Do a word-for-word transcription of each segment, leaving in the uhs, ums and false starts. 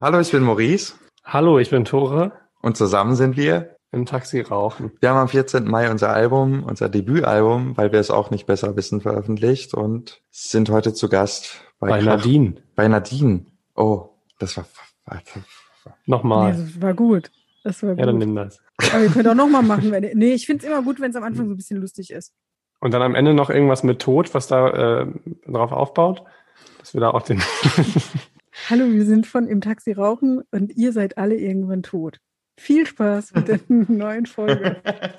Hallo, ich bin Maurice. Hallo, ich bin Tore. Und zusammen sind wir im Taxi rauchen. Wir haben am vierzehnten Mai unser Album, unser Debütalbum, weil wir es auch nicht besser wissen, veröffentlicht und sind heute zu Gast bei, bei Krach- Nadine. Bei Nadine. Oh, das war... Nochmal. Nee, das war gut. Das war gut. Ja, dann nimm das. Aber ihr könnt auch nochmal machen. Wenn ihr, nee, ich finde es immer gut, wenn es am Anfang so ein bisschen lustig ist. Und dann am Ende noch irgendwas mit Tod, was da äh, drauf aufbaut. Dass wir da auch den... Hallo, wir sind von Im Taxi rauchen und ihr seid alle irgendwann tot. Viel Spaß mit der neuen Folge.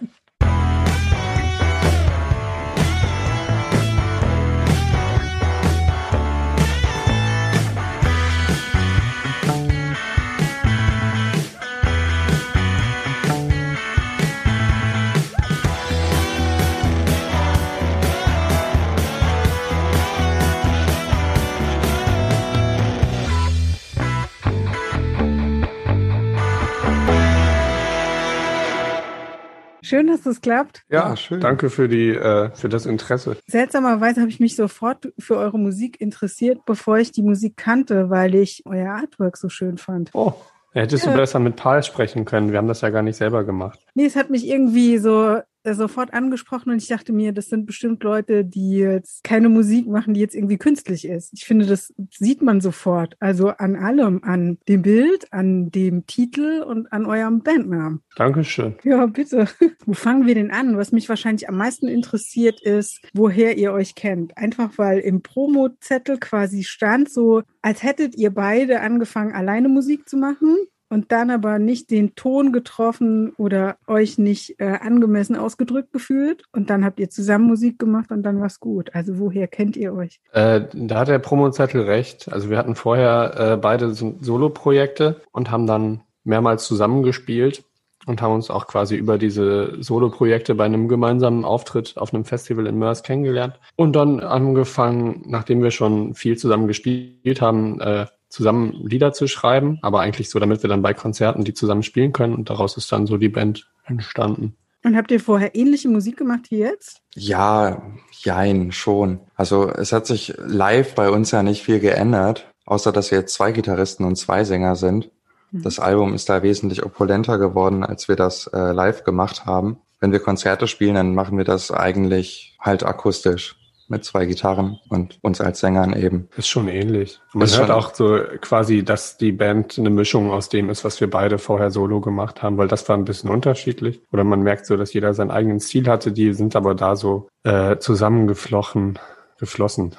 Schön, dass es klappt. Ja, schön. Danke für die äh, für das Interesse. Seltsamerweise habe ich mich sofort für eure Musik interessiert, bevor ich die Musik kannte, weil ich euer Artwork so schön fand. Oh, hättest ja. du besser mit Paul sprechen können. Wir haben das ja gar nicht selber gemacht. Nee, es hat mich irgendwie so äh, sofort angesprochen und ich dachte mir, das sind bestimmt Leute, die jetzt keine Musik machen, die jetzt irgendwie künstlich ist. Ich finde, das sieht man sofort. Also an allem, an dem Bild, an dem Titel und an eurem Bandnamen. Dankeschön. Ja, bitte. Wo fangen wir denn an? Was mich wahrscheinlich am meisten interessiert ist, woher ihr euch kennt. Einfach weil im Promozettel quasi stand so, als hättet ihr beide angefangen, alleine Musik zu machen und dann aber nicht den Ton getroffen oder euch nicht äh, angemessen ausgedrückt gefühlt. Und dann habt ihr zusammen Musik gemacht und dann war's gut. Also woher kennt ihr euch? Äh, da hat der Promozettel recht. Also wir hatten vorher äh, beide so Solo-Projekte und haben dann mehrmals zusammengespielt. Und haben uns auch quasi über diese Solo-Projekte bei einem gemeinsamen Auftritt auf einem Festival in Mörs kennengelernt. Und dann angefangen, nachdem wir schon viel zusammen gespielt haben, äh, zusammen Lieder zu schreiben. Aber eigentlich so, damit wir dann bei Konzerten die zusammen spielen können. Und daraus ist dann so die Band entstanden. Und habt ihr vorher ähnliche Musik gemacht wie jetzt? Ja, jein, schon. Also es hat sich live bei uns ja nicht viel geändert, außer dass wir jetzt zwei Gitarristen und zwei Sänger sind. Das Album ist da wesentlich opulenter geworden, als wir das äh, live gemacht haben. Wenn wir Konzerte spielen, dann machen wir das eigentlich halt akustisch mit zwei Gitarren und uns als Sängern eben. Ist schon ähnlich. Man ist hört schon auch so quasi, dass die Band eine Mischung aus dem ist, was wir beide vorher solo gemacht haben, weil das war ein bisschen unterschiedlich. Oder man merkt so, dass jeder seinen eigenen Stil hatte, die sind aber da so äh, zusammengeflochten, geflossen.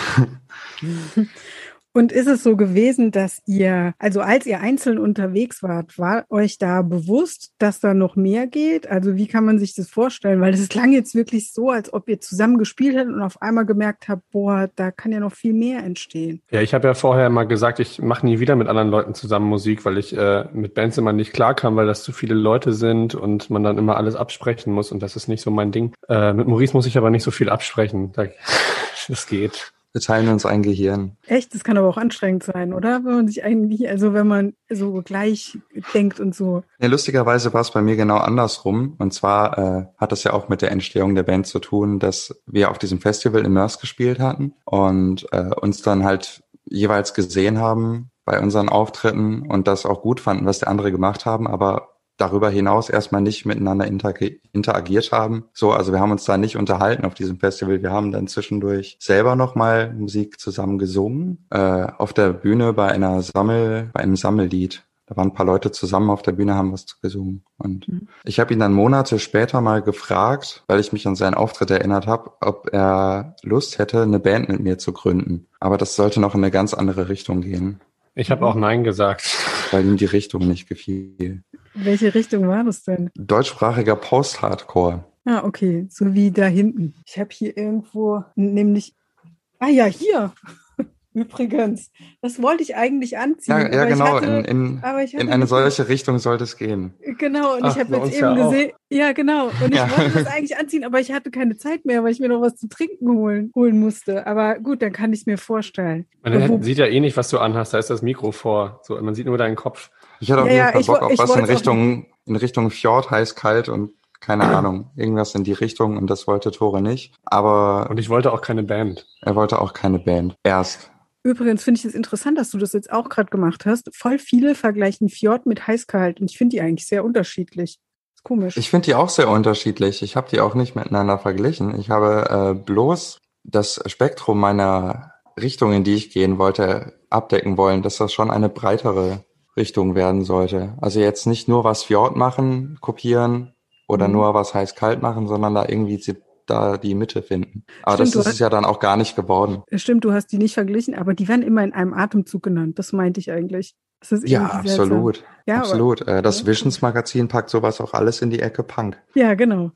Und ist es so gewesen, dass ihr, also als ihr einzeln unterwegs wart, war euch da bewusst, dass da noch mehr geht? Also wie kann man sich das vorstellen? Weil es klang jetzt wirklich so, als ob ihr zusammen gespielt hättet und auf einmal gemerkt habt, boah, da kann ja noch viel mehr entstehen. Ja, ich habe ja vorher mal gesagt, ich mache nie wieder mit anderen Leuten zusammen Musik, weil ich äh, mit Bands immer nicht klarkam, weil das zu viele Leute sind und man dann immer alles absprechen muss und das ist nicht so mein Ding. Äh, mit Maurice muss ich aber nicht so viel absprechen. Das geht. Wir teilen uns ein Gehirn. Echt? Das kann aber auch anstrengend sein, oder? Wenn man sich eigentlich, also wenn man so gleich denkt und so. Ja, lustigerweise war es bei mir genau andersrum. Und zwar äh, hat das ja auch mit der Entstehung der Band zu tun, dass wir auf diesem Festival in Mörs gespielt hatten und äh, uns dann halt jeweils gesehen haben bei unseren Auftritten und das auch gut fanden, was der andere gemacht haben, aber darüber hinaus erstmal nicht miteinander interag- interagiert haben. So, also wir haben uns da nicht unterhalten auf diesem Festival. Wir haben dann zwischendurch selber nochmal Musik zusammen gesungen, äh, auf der Bühne bei einer Sammel, bei einem Sammellied. Da waren ein paar Leute zusammen auf der Bühne, haben was gesungen. Und mhm. ich habe ihn dann Monate später mal gefragt, weil ich mich an seinen Auftritt erinnert habe, ob er Lust hätte, eine Band mit mir zu gründen. Aber das sollte noch in eine ganz andere Richtung gehen. Ich habe auch Nein gesagt. Weil ihm die Richtung nicht gefiel. Welche Richtung war das denn? Deutschsprachiger Post-Hardcore. Ah, okay. So wie da hinten. Ich habe hier irgendwo nämlich... Ah ja, hier. Übrigens. Das wollte ich eigentlich anziehen. Ja, ja genau. Hatte, in in, in eine solche Richtung sollte es gehen. Genau. Und Ach, ich habe jetzt eben ja gesehen... Ja, genau. Und ich Ja. wollte das eigentlich anziehen, aber ich hatte keine Zeit mehr, weil ich mir noch was zu trinken holen, holen musste. Aber gut, dann kann ich es mir vorstellen. Man wo, sieht ja eh nicht, was du anhast. Da ist das Mikro vor. So, man sieht nur deinen Kopf. Ich hatte auf Ja, jeden ja, Fall ich Bock wo- auf ich was in wollte auch Richtung, in Richtung Fjord, heiß, kalt und keine Ahnung. Irgendwas in die Richtung und das wollte Tore nicht. Aber Und ich wollte auch keine Band. er wollte auch keine Band. Erst. Übrigens finde ich es interessant, dass du das jetzt auch gerade gemacht hast. Voll viele vergleichen Fjord mit Heißkalt und ich finde die eigentlich sehr unterschiedlich. Ist komisch. Ich finde die auch sehr unterschiedlich. Ich habe die auch nicht miteinander verglichen. Ich habe äh, bloß das Spektrum meiner Richtung, in die ich gehen wollte, abdecken wollen, dass das schon eine breitere Richtung werden sollte. Also jetzt nicht nur was Fjord machen, kopieren oder mhm. nur was heiß-kalt machen, sondern da irgendwie da die Mitte finden. Aber Stimmt, das ist es ja dann auch gar nicht geworden. Stimmt, du hast die nicht verglichen, aber die werden immer in einem Atemzug genannt. Das meinte ich eigentlich. Das ist ja, absolut. Ja, absolut. Aber, das ja. Visions-Magazin packt sowas auch alles in die Ecke Punk. Ja, genau.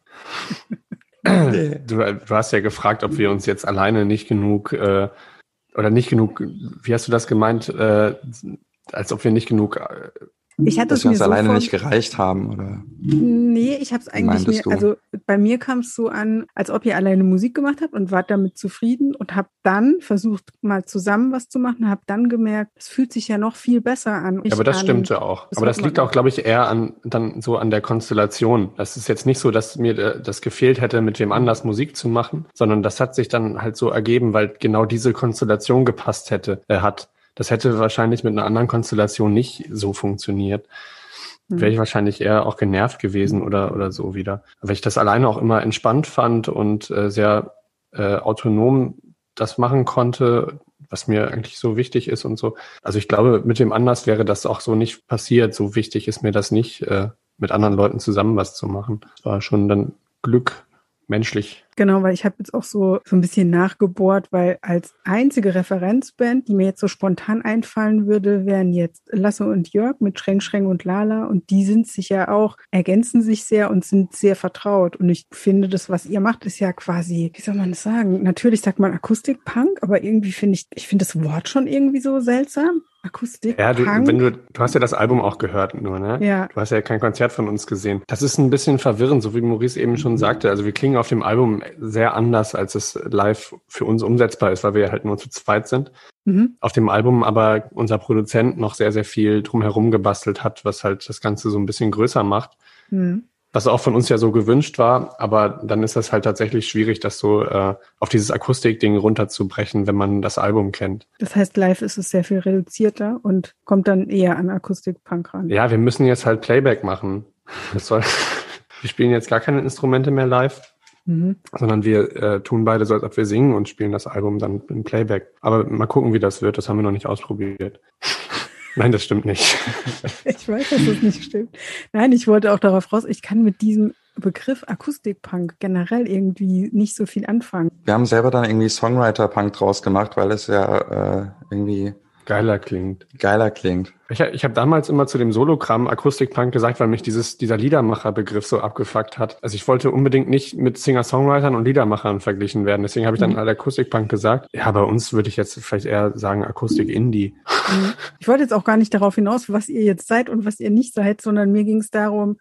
Du, du hast ja gefragt, ob wir uns jetzt alleine nicht genug äh, oder nicht genug, wie hast du das gemeint, äh, als ob wir nicht genug äh, Ich hatte dass es wir mir uns so alleine vor... nicht gereicht haben, oder? Nee, ich habe es eigentlich mir, du? also bei mir kam es so an, als ob ihr alleine Musik gemacht habt und wart damit zufrieden und habt dann versucht, mal zusammen was zu machen, habt dann gemerkt, es fühlt sich ja noch viel besser an. Ja, aber das an, stimmte auch. Das aber das liegt auch, glaube ich, eher an dann so an der Konstellation. Das ist jetzt nicht so, dass mir das gefehlt hätte, mit wem anders Musik zu machen, sondern das hat sich dann halt so ergeben, weil genau diese Konstellation gepasst hätte, äh, hat. Das hätte wahrscheinlich mit einer anderen Konstellation nicht so funktioniert. Hm. Wäre ich wahrscheinlich eher auch genervt gewesen oder oder so wieder. Weil ich das alleine auch immer entspannt fand und äh, sehr äh, autonom das machen konnte, was mir eigentlich so wichtig ist und so. Also ich glaube, mit dem anders wäre das auch so nicht passiert. So wichtig ist mir das nicht, äh, mit anderen Leuten zusammen was zu machen. Das war schon dann Glück, menschlich. Genau, weil ich habe jetzt auch so, so ein bisschen nachgebohrt, weil als einzige Referenzband, die mir jetzt so spontan einfallen würde, wären jetzt Lasse und Jörg mit Schreng, Schreng und Lala und die sind sich ja auch, ergänzen sich sehr und sind sehr vertraut und ich finde, das, was ihr macht, ist ja quasi, wie soll man das sagen, natürlich sagt man Akustik-Punk, aber irgendwie finde ich, ich finde das Wort schon irgendwie so seltsam. Akustik. Ja, du, wenn du, du hast ja das Album auch gehört nur, ne? Ja. Du hast ja kein Konzert von uns gesehen. Das ist ein bisschen verwirrend, so wie Maurice eben schon sagte. Also wir klingen auf dem Album sehr anders, als es live für uns umsetzbar ist, weil wir halt nur zu zweit sind. Mhm. Auf dem Album aber unser Produzent noch sehr, sehr viel drumherum gebastelt hat, was halt das Ganze so ein bisschen größer macht. Mhm. Was auch von uns ja so gewünscht war, aber dann ist das halt tatsächlich schwierig, das so äh, auf dieses Akustik-Ding runterzubrechen, wenn man das Album kennt. Das heißt, live ist es sehr viel reduzierter und kommt dann eher an Akustik-Punk ran. Ja, wir müssen jetzt halt Playback machen. Das soll, wir spielen jetzt gar keine Instrumente mehr live, mhm. sondern wir äh, tun beide so, als ob wir singen und spielen das Album dann im Playback. Aber mal gucken, wie das wird. Das haben wir noch nicht ausprobiert. Nein, das stimmt nicht. Ich weiß, dass das nicht stimmt. Nein, ich wollte auch darauf raus, ich kann mit diesem Begriff Akustikpunk generell irgendwie nicht so viel anfangen. Wir haben selber dann irgendwie Songwriter-Punk draus gemacht, weil es ja äh, irgendwie geiler klingt. Geiler klingt. Ich, ich habe damals immer zu dem Solokram Akustikpunk gesagt, weil mich dieses dieser Liedermacher-Begriff so abgefuckt hat. Also ich wollte unbedingt nicht mit Singer-Songwritern und Liedermachern verglichen werden. Deswegen habe ich dann mhm. halt Akustikpunk gesagt. Ja, bei uns würde ich jetzt vielleicht eher sagen Akustik-Indie. Mhm. Ich wollte jetzt auch gar nicht darauf hinaus, was ihr jetzt seid und was ihr nicht seid, sondern mir ging es darum,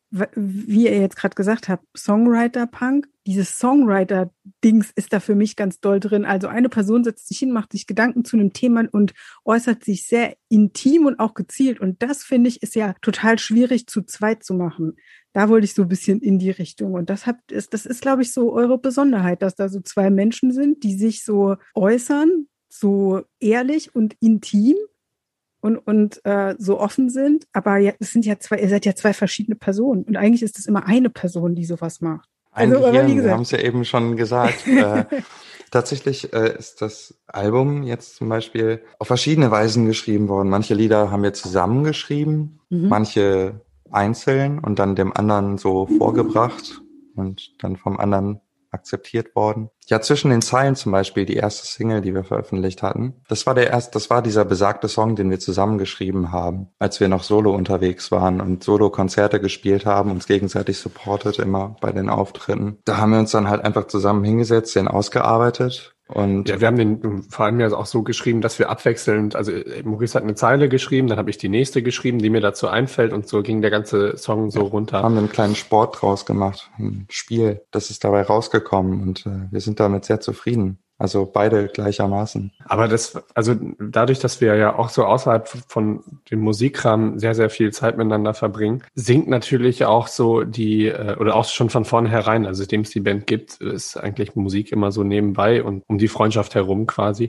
wie ihr jetzt gerade gesagt habt, Songwriter-Punk, dieses Songwriter-Dings ist da für mich ganz doll drin. Also eine Person setzt sich hin, macht sich Gedanken zu einem Thema und äußert sich sehr intim und auch gezielt. Und das, finde ich, ist ja total schwierig zu zweit zu machen. Da wollte ich so ein bisschen in die Richtung. Und das, habt, ist, das ist, glaube ich, so eure Besonderheit, dass da so zwei Menschen sind, die sich so äußern, so ehrlich und intim. Und, und äh, so offen sind, aber ja, es sind ja zwei, ihr seid ja zwei verschiedene Personen und eigentlich ist es immer eine Person, die sowas macht. Also, aber wie gesagt, wir haben es ja eben schon gesagt. äh, tatsächlich äh, ist das Album jetzt zum Beispiel auf verschiedene Weisen geschrieben worden. Manche Lieder haben wir zusammen geschrieben, mhm. manche einzeln und dann dem anderen so vorgebracht und dann vom anderen akzeptiert worden. Ja, zwischen den Zeilen zum Beispiel, die erste Single, die wir veröffentlicht hatten. Das war der erste, das war dieser besagte Song, den wir zusammengeschrieben haben, als wir noch solo unterwegs waren und Solo-Konzerte gespielt haben, uns gegenseitig supportet immer bei den Auftritten. Da haben wir uns dann halt einfach zusammen hingesetzt, den ausgearbeitet. Und ja, wir haben den vor allem ja auch so geschrieben, dass wir abwechselnd, also Maurice hat eine Zeile geschrieben, dann habe ich die nächste geschrieben, die mir dazu einfällt und so ging der ganze Song so ja, runter. Haben einen kleinen Sport draus gemacht, ein Spiel, das ist dabei rausgekommen und äh, wir sind damit sehr zufrieden. Also beide gleichermaßen. Aber das, also dadurch, dass wir ja auch so außerhalb von dem Musikkram sehr, sehr viel Zeit miteinander verbringen, sinkt natürlich auch so die, oder auch schon von vornherein, also seitdem es die Band gibt, ist eigentlich Musik immer so nebenbei und um die Freundschaft herum quasi.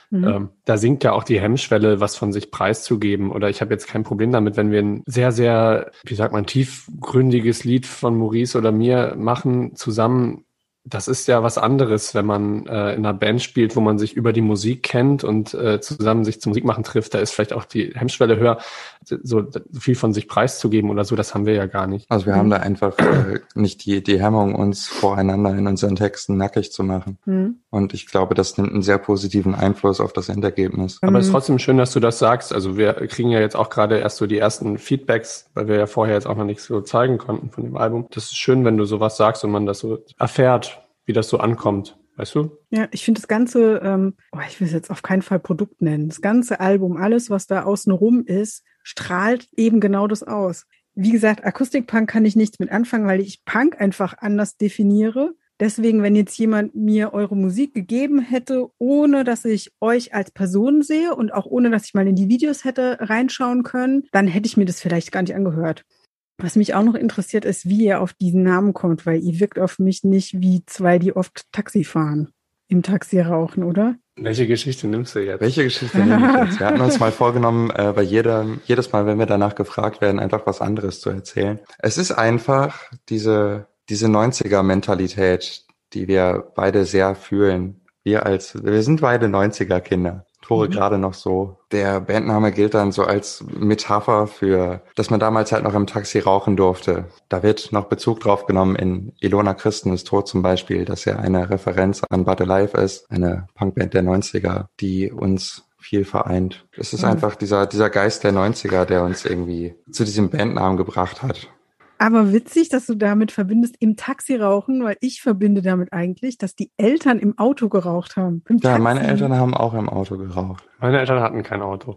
Mhm. Ähm, da sinkt ja auch die Hemmschwelle, was von sich preiszugeben. Oder ich habe jetzt kein Problem damit, wenn wir ein sehr, sehr, wie sagt man, tiefgründiges Lied von Maurice oder mir machen zusammen. Das ist ja was anderes, wenn man äh, in einer Band spielt, wo man sich über die Musik kennt und äh, zusammen sich zum Musikmachen trifft. Da ist vielleicht auch die Hemmschwelle höher, so viel von sich preiszugeben oder so. Das haben wir ja gar nicht. Also wir mhm. haben da einfach äh, nicht die, die Hemmung, uns voreinander in unseren Texten nackig zu machen. Mhm. Und ich glaube, das nimmt einen sehr positiven Einfluss auf das Endergebnis. Aber es ist trotzdem schön, dass du das sagst. Also wir kriegen ja jetzt auch gerade erst so die ersten Feedbacks, weil wir ja vorher jetzt auch noch nichts so zeigen konnten von dem Album. Das ist schön, wenn du sowas sagst und man das so erfährt, wie das so ankommt, weißt du? Ja, ich finde das ganze, ähm, oh, ich will es jetzt auf keinen Fall Produkt nennen, das ganze Album, alles, was da außen rum ist, strahlt eben genau das aus. Wie gesagt, Akustikpunk kann ich nichts mit anfangen, weil ich Punk einfach anders definiere. Deswegen, wenn jetzt jemand mir eure Musik gegeben hätte, ohne dass ich euch als Person sehe und auch ohne, dass ich mal in die Videos hätte reinschauen können, dann hätte ich mir das vielleicht gar nicht angehört. Was mich auch noch interessiert, ist, wie ihr auf diesen Namen kommt, weil ihr wirkt auf mich nicht wie zwei, die oft Taxi fahren, im Taxi rauchen, oder? Welche Geschichte nimmst du jetzt? Welche Geschichte nehme ich jetzt? Wir hatten uns mal vorgenommen, äh, bei jedem, jedes Mal, wenn wir danach gefragt werden, einfach was anderes zu erzählen. Es ist einfach diese, diese neunziger-Mentalität, die wir beide sehr fühlen. Wir als, wir sind beide neunziger-Kinder. Tore mhm. gerade noch so. Der Bandname gilt dann so als Metapher für, dass man damals halt noch im Taxi rauchen durfte. Da wird noch Bezug drauf genommen in Ilona Christen ist tot zum Beispiel, dass ja eine Referenz an But Alive ist, eine Punkband der neunziger, die uns viel vereint. Es ist mhm. einfach dieser, dieser Geist der neunziger, der uns irgendwie zu diesem Bandnamen gebracht hat. Aber witzig, dass du damit verbindest, im Taxi rauchen, weil ich verbinde damit eigentlich, dass die Eltern im Auto geraucht haben. Im ja, Taxi. Meine Eltern haben auch im Auto geraucht. Meine Eltern hatten kein Auto.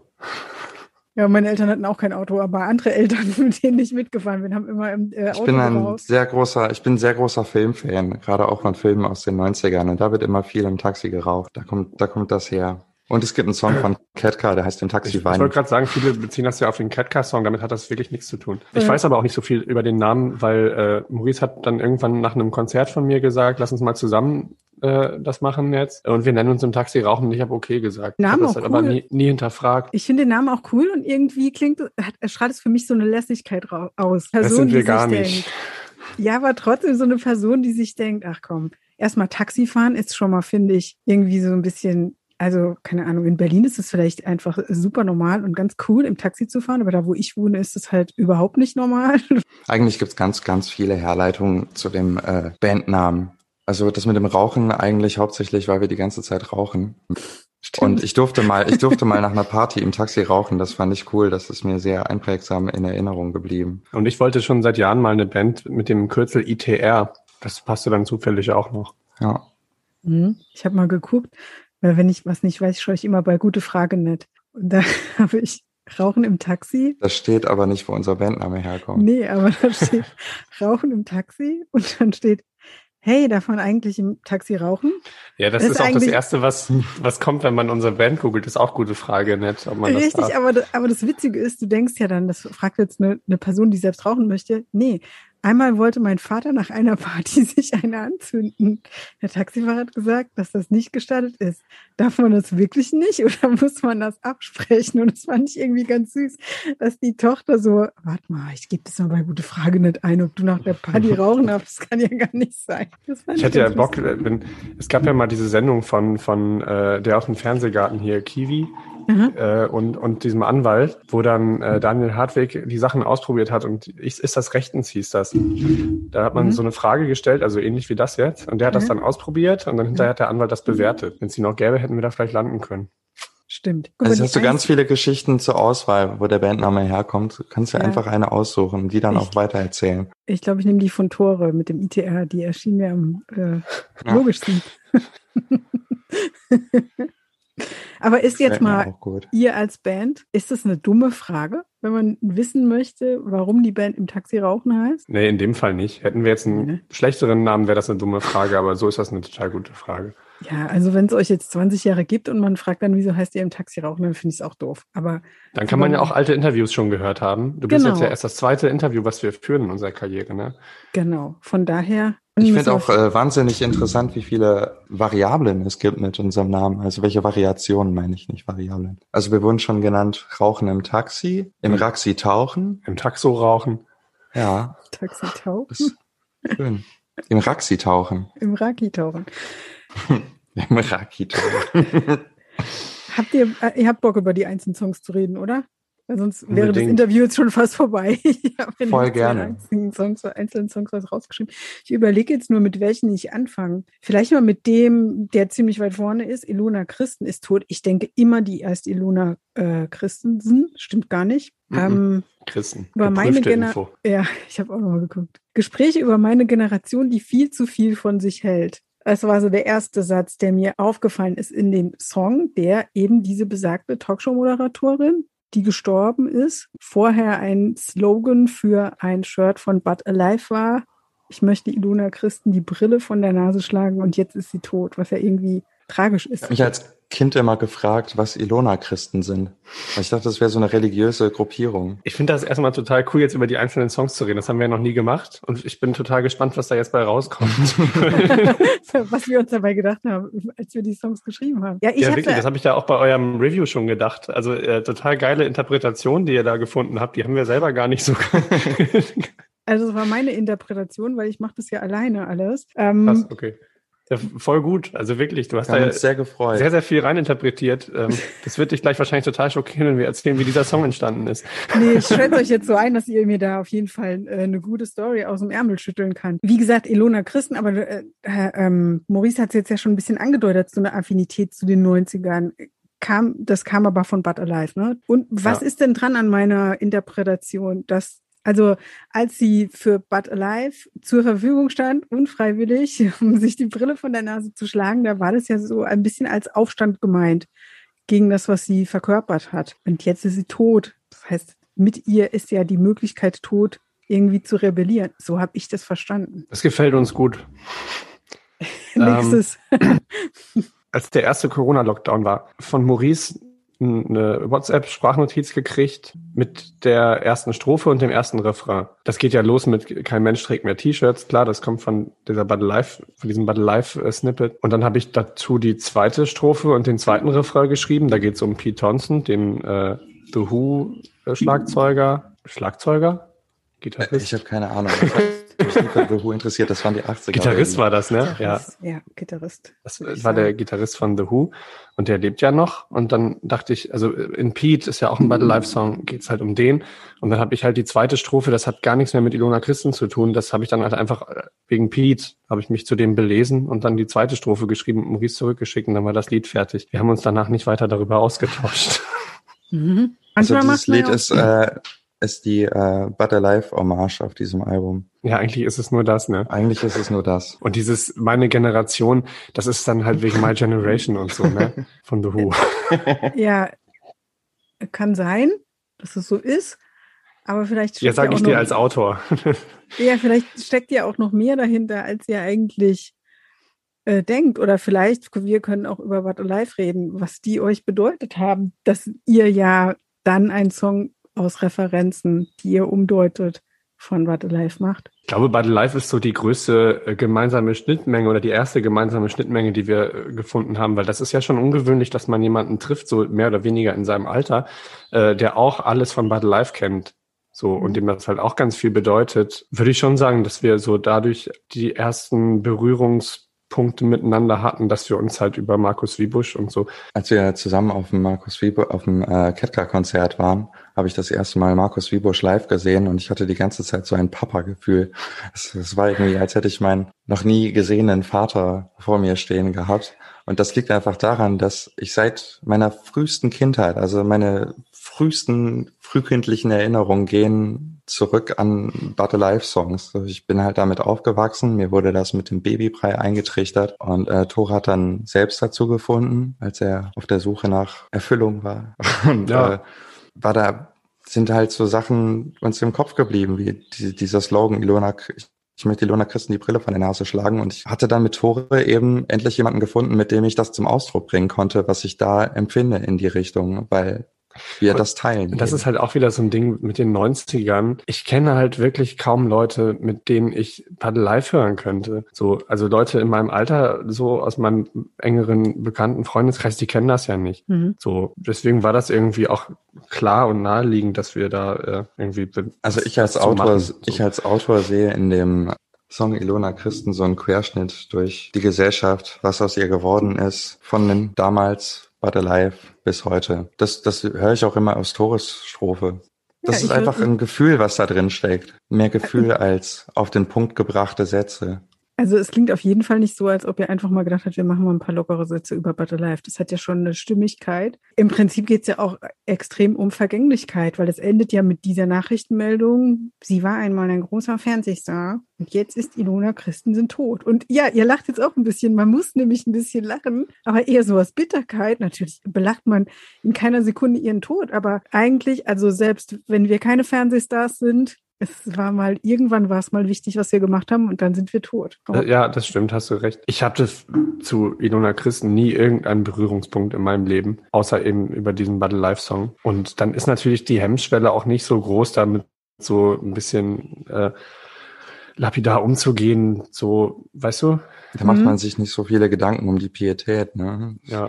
Ja, meine Eltern hatten auch kein Auto, aber andere Eltern, mit denen ich mitgefahren bin, haben immer im äh, Auto Ich bin ein geraucht. sehr großer, ich bin ein sehr großer Filmfan, gerade auch von Filmen aus den neunzigern. Und da wird immer viel im Taxi geraucht. Da kommt, da kommt das her. Und es gibt einen Song von Ketka, der heißt im Taxi Ich, Wein. ich wollte gerade sagen, viele beziehen das ja auf den Ketka-Song, damit hat das wirklich nichts zu tun. Ich ja. weiß aber auch nicht so viel über den Namen, weil äh, Maurice hat dann irgendwann nach einem Konzert von mir gesagt, lass uns mal zusammen äh, das machen jetzt. Und wir nennen uns im Taxi rauchen und ich habe okay gesagt. Name ich habe das auch halt cool. aber nie, nie hinterfragt. Ich finde den Namen auch cool und irgendwie klingt, hat, strahlt es für mich so eine Lässigkeit ra- aus. Person, das sind wir die gar sich nicht. Denkt, ja, aber trotzdem so eine Person, die sich denkt, ach komm, erstmal Taxi fahren ist schon mal, finde ich, irgendwie so ein bisschen... Also, keine Ahnung, in Berlin ist es vielleicht einfach super normal und ganz cool, im Taxi zu fahren, aber da, wo ich wohne, ist es halt überhaupt nicht normal. Eigentlich gibt's ganz, ganz viele Herleitungen zu dem äh, Bandnamen. Also das mit dem Rauchen eigentlich hauptsächlich, weil wir die ganze Zeit rauchen. Stimmt. Und ich durfte mal, ich durfte mal nach einer Party im Taxi rauchen. Das fand ich cool. Das ist mir sehr einprägsam in Erinnerung geblieben. Und ich wollte schon seit Jahren mal eine Band mit dem Kürzel I T R. Das passte dann zufällig auch noch. Ja. Ich habe mal geguckt. Weil wenn ich was nicht weiß, schaue ich immer bei Gute Frage nicht. Und da habe ich Rauchen im Taxi. Das steht aber nicht, wo unser Bandname herkommt. Nee, aber da steht Rauchen im Taxi und dann steht, hey, darf man eigentlich im Taxi rauchen? Ja, das, das ist, ist auch das Erste, was was kommt, wenn man unsere Band googelt. Das ist auch Gute Frage, nicht, ob man richtig, das darf. aber, aber das Witzige ist, du denkst ja dann, das fragt jetzt eine, eine Person, die selbst rauchen möchte. Nee, einmal wollte mein Vater nach einer Party sich eine anzünden. Der Taxifahrer hat gesagt, dass das nicht gestattet ist. Darf man das wirklich nicht oder muss man das absprechen? Und das fand ich irgendwie ganz süß, dass die Tochter so, warte mal, ich gebe das mal bei Gute Frage nicht ein, ob du nach der Party rauchen darfst. Das kann ja gar nicht sein. Das fand ich hätte ja Bock, wenn, es gab ja mal diese Sendung von, von äh, der auf dem Fernsehgarten hier, Kiwi. Mhm. Äh, und, und diesem Anwalt, wo dann äh, Daniel Hartwig die Sachen ausprobiert hat und ich, ist das rechtens, hieß das. Da hat man mhm. so eine Frage gestellt, also ähnlich wie das jetzt, und der hat mhm. das dann ausprobiert und dann hinterher hat der Anwalt das bewertet. Wenn es die noch gäbe, hätten wir da vielleicht landen können. Stimmt. Guck, also hast du ganz viele Geschichten zur Auswahl, wo der Bandname herkommt. Du kannst ja, ja einfach eine aussuchen und die dann ich, auch weitererzählen. Ich glaube, ich nehme die von Tore mit dem I T R, die erschien mir am äh, ja. logischsten. Aber ist jetzt mal, ihr als Band, ist das eine dumme Frage, wenn man wissen möchte, warum die Band im Taxi rauchen heißt? Nee, in dem Fall nicht. Hätten wir jetzt einen nee. schlechteren Namen, wäre das eine dumme Frage, aber so ist das eine total gute Frage. Ja, also wenn es euch jetzt zwanzig Jahre gibt und man fragt dann, wieso heißt ihr im Taxi rauchen, dann finde ich es auch doof. Aber dann kann man ja auch alte Interviews schon gehört haben. Du bist genau. jetzt ja erst das zweite Interview, was wir führen in unserer Karriere, ne? Genau. Von daher Ich finde auch äh, wahnsinnig interessant, wie viele Variablen es gibt mit unserem Namen. Also welche Variationen meine ich, nicht Variablen. Also wir wurden schon genannt, Rauchen im Taxi, im Raxi tauchen. Im Taxo rauchen. Ja. Taxi tauchen. Ist schön. Im Raxi tauchen. Im Raki tauchen. Im Raki tauchen. Habt ihr, äh, ihr habt Bock, über die einzelnen Songs zu reden, oder? Weil sonst wäre Unbedingt. das Interview jetzt schon fast vorbei. Ich habe Voll gerne. einzelnen Songs, einzelnen Songs was rausgeschrieben. Ich überlege jetzt nur, mit welchen ich anfange. Vielleicht mal mit dem, der ziemlich weit vorne ist. Ilona Christen ist tot. Ich denke immer, die heißt Ilona äh, Christensen. Stimmt gar nicht. Mhm. Ähm, Christen. über meine Gener- Info. Ja, ich habe auch nochmal geguckt. Gespräche über meine Generation, die viel zu viel von sich hält. Das war so der erste Satz, der mir aufgefallen ist in dem Song, der eben diese besagte Talkshow-Moderatorin, die gestorben ist, vorher ein Slogan für ein Shirt von But Alive war. Ich möchte Ilona Christen die Brille von der Nase schlagen und jetzt ist sie tot, was ja irgendwie tragisch ist. Ich habe mich als Kind immer gefragt, was Ilona-Christen sind. Weil ich dachte, das wäre so eine religiöse Gruppierung. Ich finde das erstmal total cool, jetzt über die einzelnen Songs zu reden. Das haben wir ja noch nie gemacht. Und ich bin total gespannt, was da jetzt bei rauskommt. Was wir uns dabei gedacht haben, als wir die Songs geschrieben haben. Ja, ich ja hab wirklich, da, das habe ich da auch bei eurem Review schon gedacht. Also äh, total geile Interpretation, die ihr da gefunden habt. Die haben wir selber gar nicht so. Also das war meine Interpretation, weil ich mache das ja alleine alles. Ähm, Krass, okay. Ja, voll gut. Also wirklich, du hast Wir haben da uns sehr gefreut. sehr, sehr viel reininterpretiert. Ähm, das wird dich gleich wahrscheinlich total schockieren, wenn wir erzählen, wie dieser Song entstanden ist. Nee, ich schätze euch jetzt so ein, dass ihr mir da auf jeden Fall äh, eine gute Story aus dem Ärmel schütteln kann. Wie gesagt, Ilona Christen, aber äh, ähm, Maurice hat es jetzt ja schon ein bisschen angedeutet, so eine Affinität zu den neunzigern. Kam, das kam aber von But Alive, ne? Und was Ja. ist denn dran an meiner Interpretation, dass Also als sie für But Alive zur Verfügung stand, unfreiwillig, um sich die Brille von der Nase zu schlagen, da war das ja so ein bisschen als Aufstand gemeint gegen das, was sie verkörpert hat. Und jetzt ist sie tot. Das heißt, mit ihr ist ja die Möglichkeit tot, irgendwie zu rebellieren. So habe ich das verstanden. Das gefällt uns gut. Nächstes. Als der erste Corona-Lockdown war, von Maurice eine WhatsApp-Sprachnotiz gekriegt mit der ersten Strophe und dem ersten Refrain. Das geht ja los mit Kein Mensch trägt mehr T-Shirts. Klar, das kommt von dieser But Alive, von diesem But Alive-Snippet. Und dann habe ich dazu die zweite Strophe und den zweiten Refrain geschrieben. Da geht es um Pete Townshend, den äh, The Who-Schlagzeuger. Schlagzeuger? Gitarrist? Ich habe keine Ahnung. Was mich für The Who interessiert, das waren die achtziger. Gitarrist war das, ne? Gitarrist. Ja, ja, Gitarrist. Das war der Gitarrist von The Who und der lebt ja noch. Und dann dachte ich, also in Pete ist ja auch ein But Alive Song, geht's halt um den. Und dann habe ich halt die zweite Strophe, das hat gar nichts mehr mit Ilona Christen zu tun. Das habe ich dann halt einfach wegen Pete, habe ich mich zu dem belesen und dann die zweite Strophe geschrieben, Maurice zurückgeschickt und dann war das Lied fertig. Wir haben uns danach nicht weiter darüber ausgetauscht. Mhm. Also Manchmal dieses macht man Lied ja auch- ist, äh, ist die äh, But Alive Hommage auf diesem Album. Ja, eigentlich ist es nur das, ne? Eigentlich ist es nur das. Und dieses meine Generation, das ist dann halt wegen My Generation und so, ne? Von The Who. Ja, kann sein, dass es so ist. Aber vielleicht Ja, steckt sage ja auch ich dir noch- als Autor. Ja, vielleicht steckt ja auch noch mehr dahinter, als ihr eigentlich äh, denkt. Oder vielleicht, wir können auch über But Alive reden, was die euch bedeutet haben, dass ihr ja dann einen Song aus Referenzen, die ihr umdeutet, von But Alive macht. Ich glaube, But Alive ist so die größte äh, gemeinsame Schnittmenge oder die erste gemeinsame Schnittmenge, die wir äh, gefunden haben, weil das ist ja schon ungewöhnlich, dass man jemanden trifft, so mehr oder weniger in seinem Alter, äh, der auch alles von But Alive kennt. So, und dem das halt auch ganz viel bedeutet, würde ich schon sagen, dass wir so dadurch die ersten Berührungspunkte miteinander hatten, dass wir uns halt über Markus Wiebusch und so. Als wir zusammen auf dem Markus Wiebusch, auf dem äh, Ketka-Konzert waren, habe ich das erste Mal Markus Wiebusch live gesehen und ich hatte die ganze Zeit so ein Papa-Gefühl. Es, es war irgendwie, als hätte ich meinen noch nie gesehenen Vater vor mir stehen gehabt. Und das liegt einfach daran, dass ich seit meiner frühesten Kindheit, also meine frühesten frühkindlichen Erinnerungen gehen zurück an But Alive Songs. Also ich bin halt damit aufgewachsen, mir wurde das mit dem Babybrei eingetrichtert und äh, Thor hat dann selbst dazu gefunden, als er auf der Suche nach Erfüllung war. Und Ja. äh, war da, sind halt so Sachen uns im Kopf geblieben, wie die, dieser Slogan, Ilona, ich, ich möchte Ilona Christen die Brille von der Nase schlagen. Und ich hatte dann mit Tore eben endlich jemanden gefunden, mit dem ich das zum Ausdruck bringen konnte, was ich da empfinde in die Richtung, weil wir das teilen. Und das ist halt auch wieder so ein Ding mit den neunzigern. Ich kenne halt wirklich kaum Leute, mit denen ich Paddle Live hören könnte. So, also Leute in meinem Alter, so aus meinem engeren bekannten Freundeskreis, die kennen das ja nicht. Mhm. So, deswegen war das irgendwie auch klar und naheliegend, dass wir da äh, irgendwie Also ich als Autor, machen, so. ich als Autor sehe in dem Song Ilona Christen so einen Querschnitt durch die Gesellschaft, was aus ihr geworden ist, von den damals Paddle Live bis heute. Das, das höre ich auch immer aus Tores Strophe. Das ja, ist einfach ein Gefühl, was da drin steckt. Mehr Gefühl als auf den Punkt gebrachte Sätze. Also es klingt auf jeden Fall nicht so, als ob ihr einfach mal gedacht habt, wir machen mal ein paar lockere Sätze über Paddle Live. Das hat ja schon eine Stimmigkeit. Im Prinzip geht es ja auch extrem um Vergänglichkeit, weil es endet ja mit dieser Nachrichtenmeldung, sie war einmal ein großer Fernsehstar und jetzt ist Ilona Christensen tot. Und ja, ihr lacht jetzt auch ein bisschen, man muss nämlich ein bisschen lachen, aber eher so aus Bitterkeit. Natürlich belacht man in keiner Sekunde ihren Tod, aber eigentlich, also selbst wenn wir keine Fernsehstars sind, es war mal, irgendwann war es mal wichtig, was wir gemacht haben und dann sind wir tot. Oh. Ja, das stimmt, hast du recht. Ich hatte zu Ilona Christen nie irgendeinen Berührungspunkt in meinem Leben, außer eben über diesen Paddle Live Song. Und dann ist natürlich die Hemmschwelle auch nicht so groß, damit so ein bisschen äh, lapidar umzugehen, so, weißt du? Da macht mhm. man sich nicht so viele Gedanken um die Pietät, ne? Ja.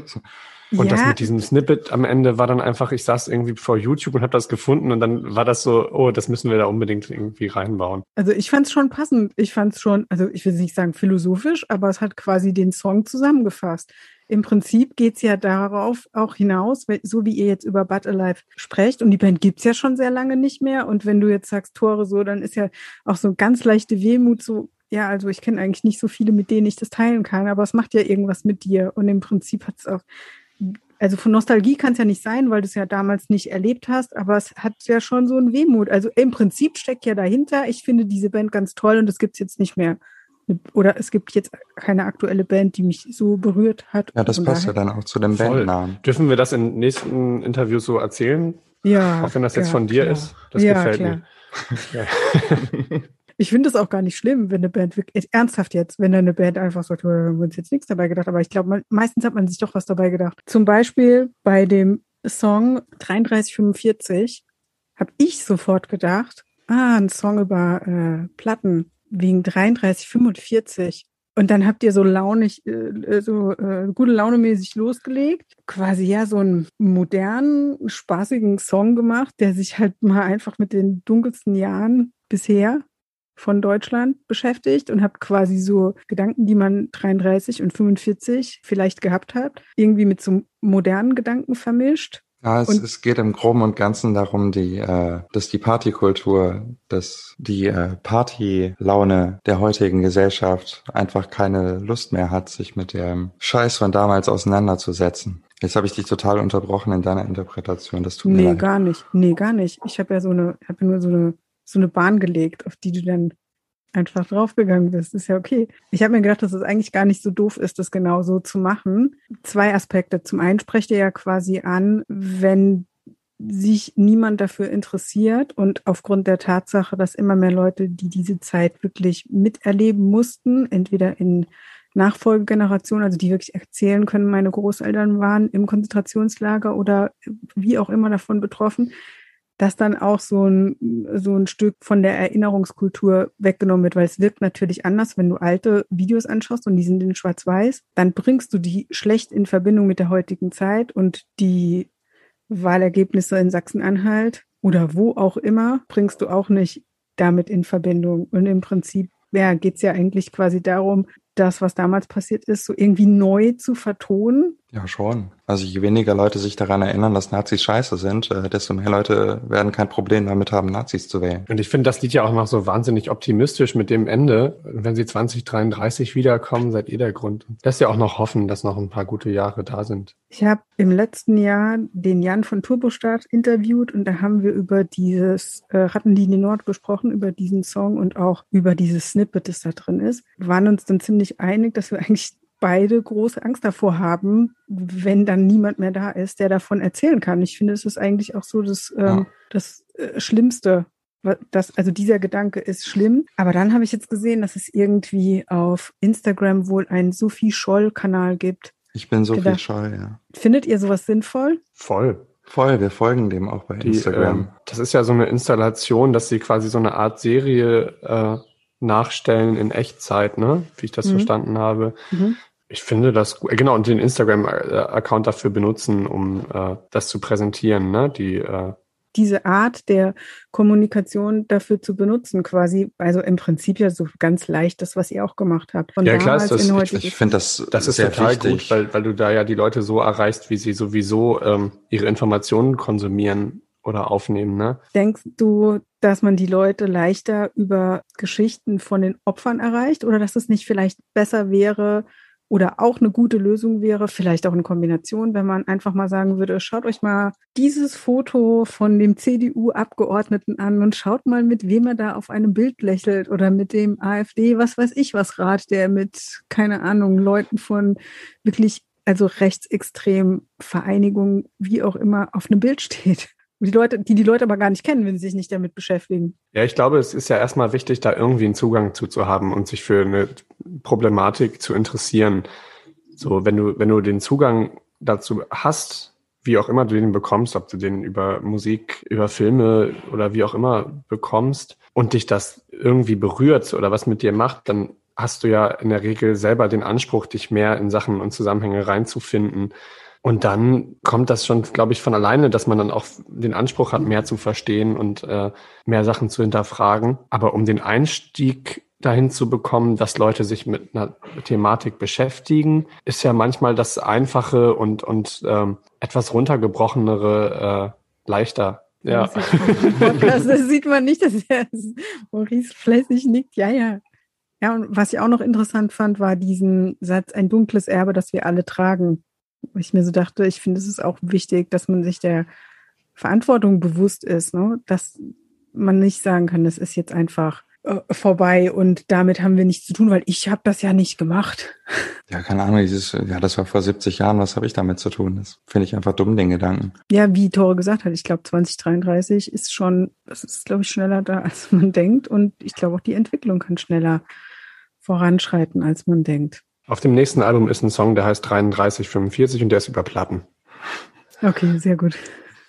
Und ja. Das mit diesem Snippet am Ende war dann einfach, ich saß irgendwie vor YouTube und habe das gefunden und dann war das so, oh, das müssen wir da unbedingt irgendwie reinbauen. Also ich fand es schon passend. Ich fand es schon, also ich will nicht sagen philosophisch, aber es hat quasi den Song zusammengefasst. Im Prinzip geht's ja darauf auch hinaus, so wie ihr jetzt über But Alive sprecht und die Band gibt's ja schon sehr lange nicht mehr und wenn du jetzt sagst Tore so, dann ist ja auch so ganz leichte Wehmut so, ja, also ich kenne eigentlich nicht so viele, mit denen ich das teilen kann, aber es macht ja irgendwas mit dir und im Prinzip hat's auch, also von Nostalgie kann es ja nicht sein, weil du es ja damals nicht erlebt hast, aber es hat ja schon so einen Wehmut. Also im Prinzip steckt ja dahinter, ich finde diese Band ganz toll und das gibt's jetzt nicht mehr. Oder es gibt jetzt keine aktuelle Band, die mich so berührt hat. Ja, das passt ja dann auch zu dem Bandnamen. Dürfen wir das in nächsten Interviews so erzählen? Ja. Auch wenn das jetzt ja, von dir klar. ist? Das ja, gefällt klar. mir. Ja. Ich finde es auch gar nicht schlimm, wenn eine Band wirklich, ernsthaft jetzt, wenn eine Band einfach sagt, wir haben uns jetzt nichts dabei gedacht, aber ich glaube, meistens hat man sich doch was dabei gedacht. Zum Beispiel bei dem Song dreiunddreißig fünfundvierzig habe ich sofort gedacht, ah, ein Song über äh, Platten wegen dreiunddreißig fünfundvierzig. Und dann habt ihr so launig, äh, so äh, gute Laune-mäßig losgelegt, quasi ja so einen modernen, spaßigen Song gemacht, der sich halt mal einfach mit den dunkelsten Jahren bisher von Deutschland beschäftigt und habt quasi so Gedanken, die man dreiunddreißig und fünfundvierzig vielleicht gehabt hat, irgendwie mit so modernen Gedanken vermischt. Ja, es, es geht im Groben und Ganzen darum, die, äh, dass die Partykultur, dass die äh, Partylaune der heutigen Gesellschaft einfach keine Lust mehr hat, sich mit dem Scheiß von damals auseinanderzusetzen. Jetzt habe ich dich total unterbrochen in deiner Interpretation. Das tut mir nee, leid. Nee, gar nicht. Nee, gar nicht. Ich habe ja so eine, habe nur so eine so eine Bahn gelegt, auf die du dann einfach draufgegangen bist. Ist ja okay. Ich habe mir gedacht, dass es eigentlich gar nicht so doof ist, das genau so zu machen. Zwei Aspekte. Zum einen sprecht ihr ja quasi an, wenn sich niemand dafür interessiert und aufgrund der Tatsache, dass immer mehr Leute, die diese Zeit wirklich miterleben mussten, entweder in Nachfolgegenerationen, also die wirklich erzählen können, meine Großeltern waren im Konzentrationslager oder wie auch immer davon betroffen, dass dann auch so ein, so ein Stück von der Erinnerungskultur weggenommen wird, weil es wirkt natürlich anders, wenn du alte Videos anschaust und die sind in Schwarz-Weiß, dann bringst du die schlecht in Verbindung mit der heutigen Zeit und die Wahlergebnisse in Sachsen-Anhalt oder wo auch immer, bringst du auch nicht damit in Verbindung. Und im Prinzip, ja, geht's ja eigentlich quasi darum, das, was damals passiert ist, so irgendwie neu zu vertonen. Ja, schon. Also je weniger Leute sich daran erinnern, dass Nazis scheiße sind, äh, desto mehr Leute werden kein Problem damit haben, Nazis zu wählen. Und ich finde das Lied ja auch noch so wahnsinnig optimistisch mit dem Ende. Wenn sie zwanzig dreiunddreißig wiederkommen, seid ihr der Grund. Lässt ja auch noch hoffen, dass noch ein paar gute Jahre da sind. Ich habe im letzten Jahr den Jan von Turbostart interviewt und da haben wir über dieses äh, Rattenlinie Nord gesprochen, über diesen Song und auch über dieses Snippet, das da drin ist. Wir waren uns dann ziemlich einig, dass wir eigentlich beide große Angst davor haben, wenn dann niemand mehr da ist, der davon erzählen kann. Ich finde, es ist eigentlich auch so das, ähm, ja. das äh, Schlimmste. Das, also dieser Gedanke ist schlimm. Aber dann habe ich jetzt gesehen, dass es irgendwie auf Instagram wohl einen Sophie Scholl-Kanal gibt. Ich bin Sophie Scholl, ja. Findet ihr sowas sinnvoll? Voll. Voll, wir folgen dem auch bei Die, Instagram. Ähm, das ist ja so eine Installation, dass sie quasi so eine Art Serie äh, nachstellen in Echtzeit, ne? Wie ich das Mhm. verstanden habe. Mhm. Ich finde das gut. Genau, und den Instagram-Account dafür benutzen, um äh, das zu präsentieren, ne? Die äh, Diese Art der Kommunikation dafür zu benutzen, quasi, also im Prinzip ja so ganz leicht das, was ihr auch gemacht habt. Von Ja, klar, damals ist das- in ich- heute. Ich finde das, Das ist sehr total wichtig. gut, weil, weil du da ja die Leute so erreichst, wie sie sowieso ähm, ihre Informationen konsumieren oder aufnehmen, ne? Denkst du, dass man die Leute leichter über Geschichten von den Opfern erreicht oder dass es nicht vielleicht besser wäre oder auch eine gute Lösung wäre, vielleicht auch eine Kombination, wenn man einfach mal sagen würde, schaut euch mal dieses Foto von dem C D U-Abgeordneten an und schaut mal, mit wem er da auf einem Bild lächelt oder mit dem AfD, was weiß ich was Rat, der mit, keine Ahnung, Leuten von wirklich, also rechtsextremen Vereinigungen, wie auch immer, auf einem Bild steht. Die Leute, die die Leute aber gar nicht kennen, wenn sie sich nicht damit beschäftigen. Ja, ich glaube, es ist ja erstmal wichtig, da irgendwie einen Zugang zu, zu haben und sich für eine Problematik zu interessieren. So, wenn du, wenn du den Zugang dazu hast, wie auch immer du den bekommst, ob du den über Musik, über Filme oder wie auch immer bekommst und dich das irgendwie berührt oder was mit dir macht, dann hast du ja in der Regel selber den Anspruch, dich mehr in Sachen und Zusammenhänge reinzufinden. Und dann kommt das schon, glaube ich, von alleine, dass man dann auch den Anspruch hat, mehr zu verstehen und äh, mehr Sachen zu hinterfragen. Aber um den Einstieg dahin zu bekommen, dass Leute sich mit einer Thematik beschäftigen, ist ja manchmal das Einfache und, und ähm, etwas runtergebrochenere äh, leichter. Ja. Das, Podcast, das sieht man nicht, dass er Maurice fleißig nickt. Ja, ja. Ja, und was ich auch noch interessant fand, war diesen Satz, ein dunkles Erbe, das wir alle tragen. Wo ich mir so dachte, ich finde, es ist auch wichtig, dass man sich der Verantwortung bewusst ist, ne? Dass man nicht sagen kann, das ist jetzt einfach äh, vorbei und damit haben wir nichts zu tun, weil ich habe das ja nicht gemacht. Ja, keine Ahnung, dieses, ja, das war vor siebzig Jahren, was habe ich damit zu tun? Das finde ich einfach dumm, den Gedanken. Ja, wie Tore gesagt hat, ich glaube zwanzig dreiunddreißig ist schon, das ist, glaube ich, schneller da, als man denkt und ich glaube auch die Entwicklung kann schneller voranschreiten, als man denkt. Auf dem nächsten Album ist ein Song, der heißt dreiunddreißig fünfundvierzig und der ist über Platten. Okay, sehr gut.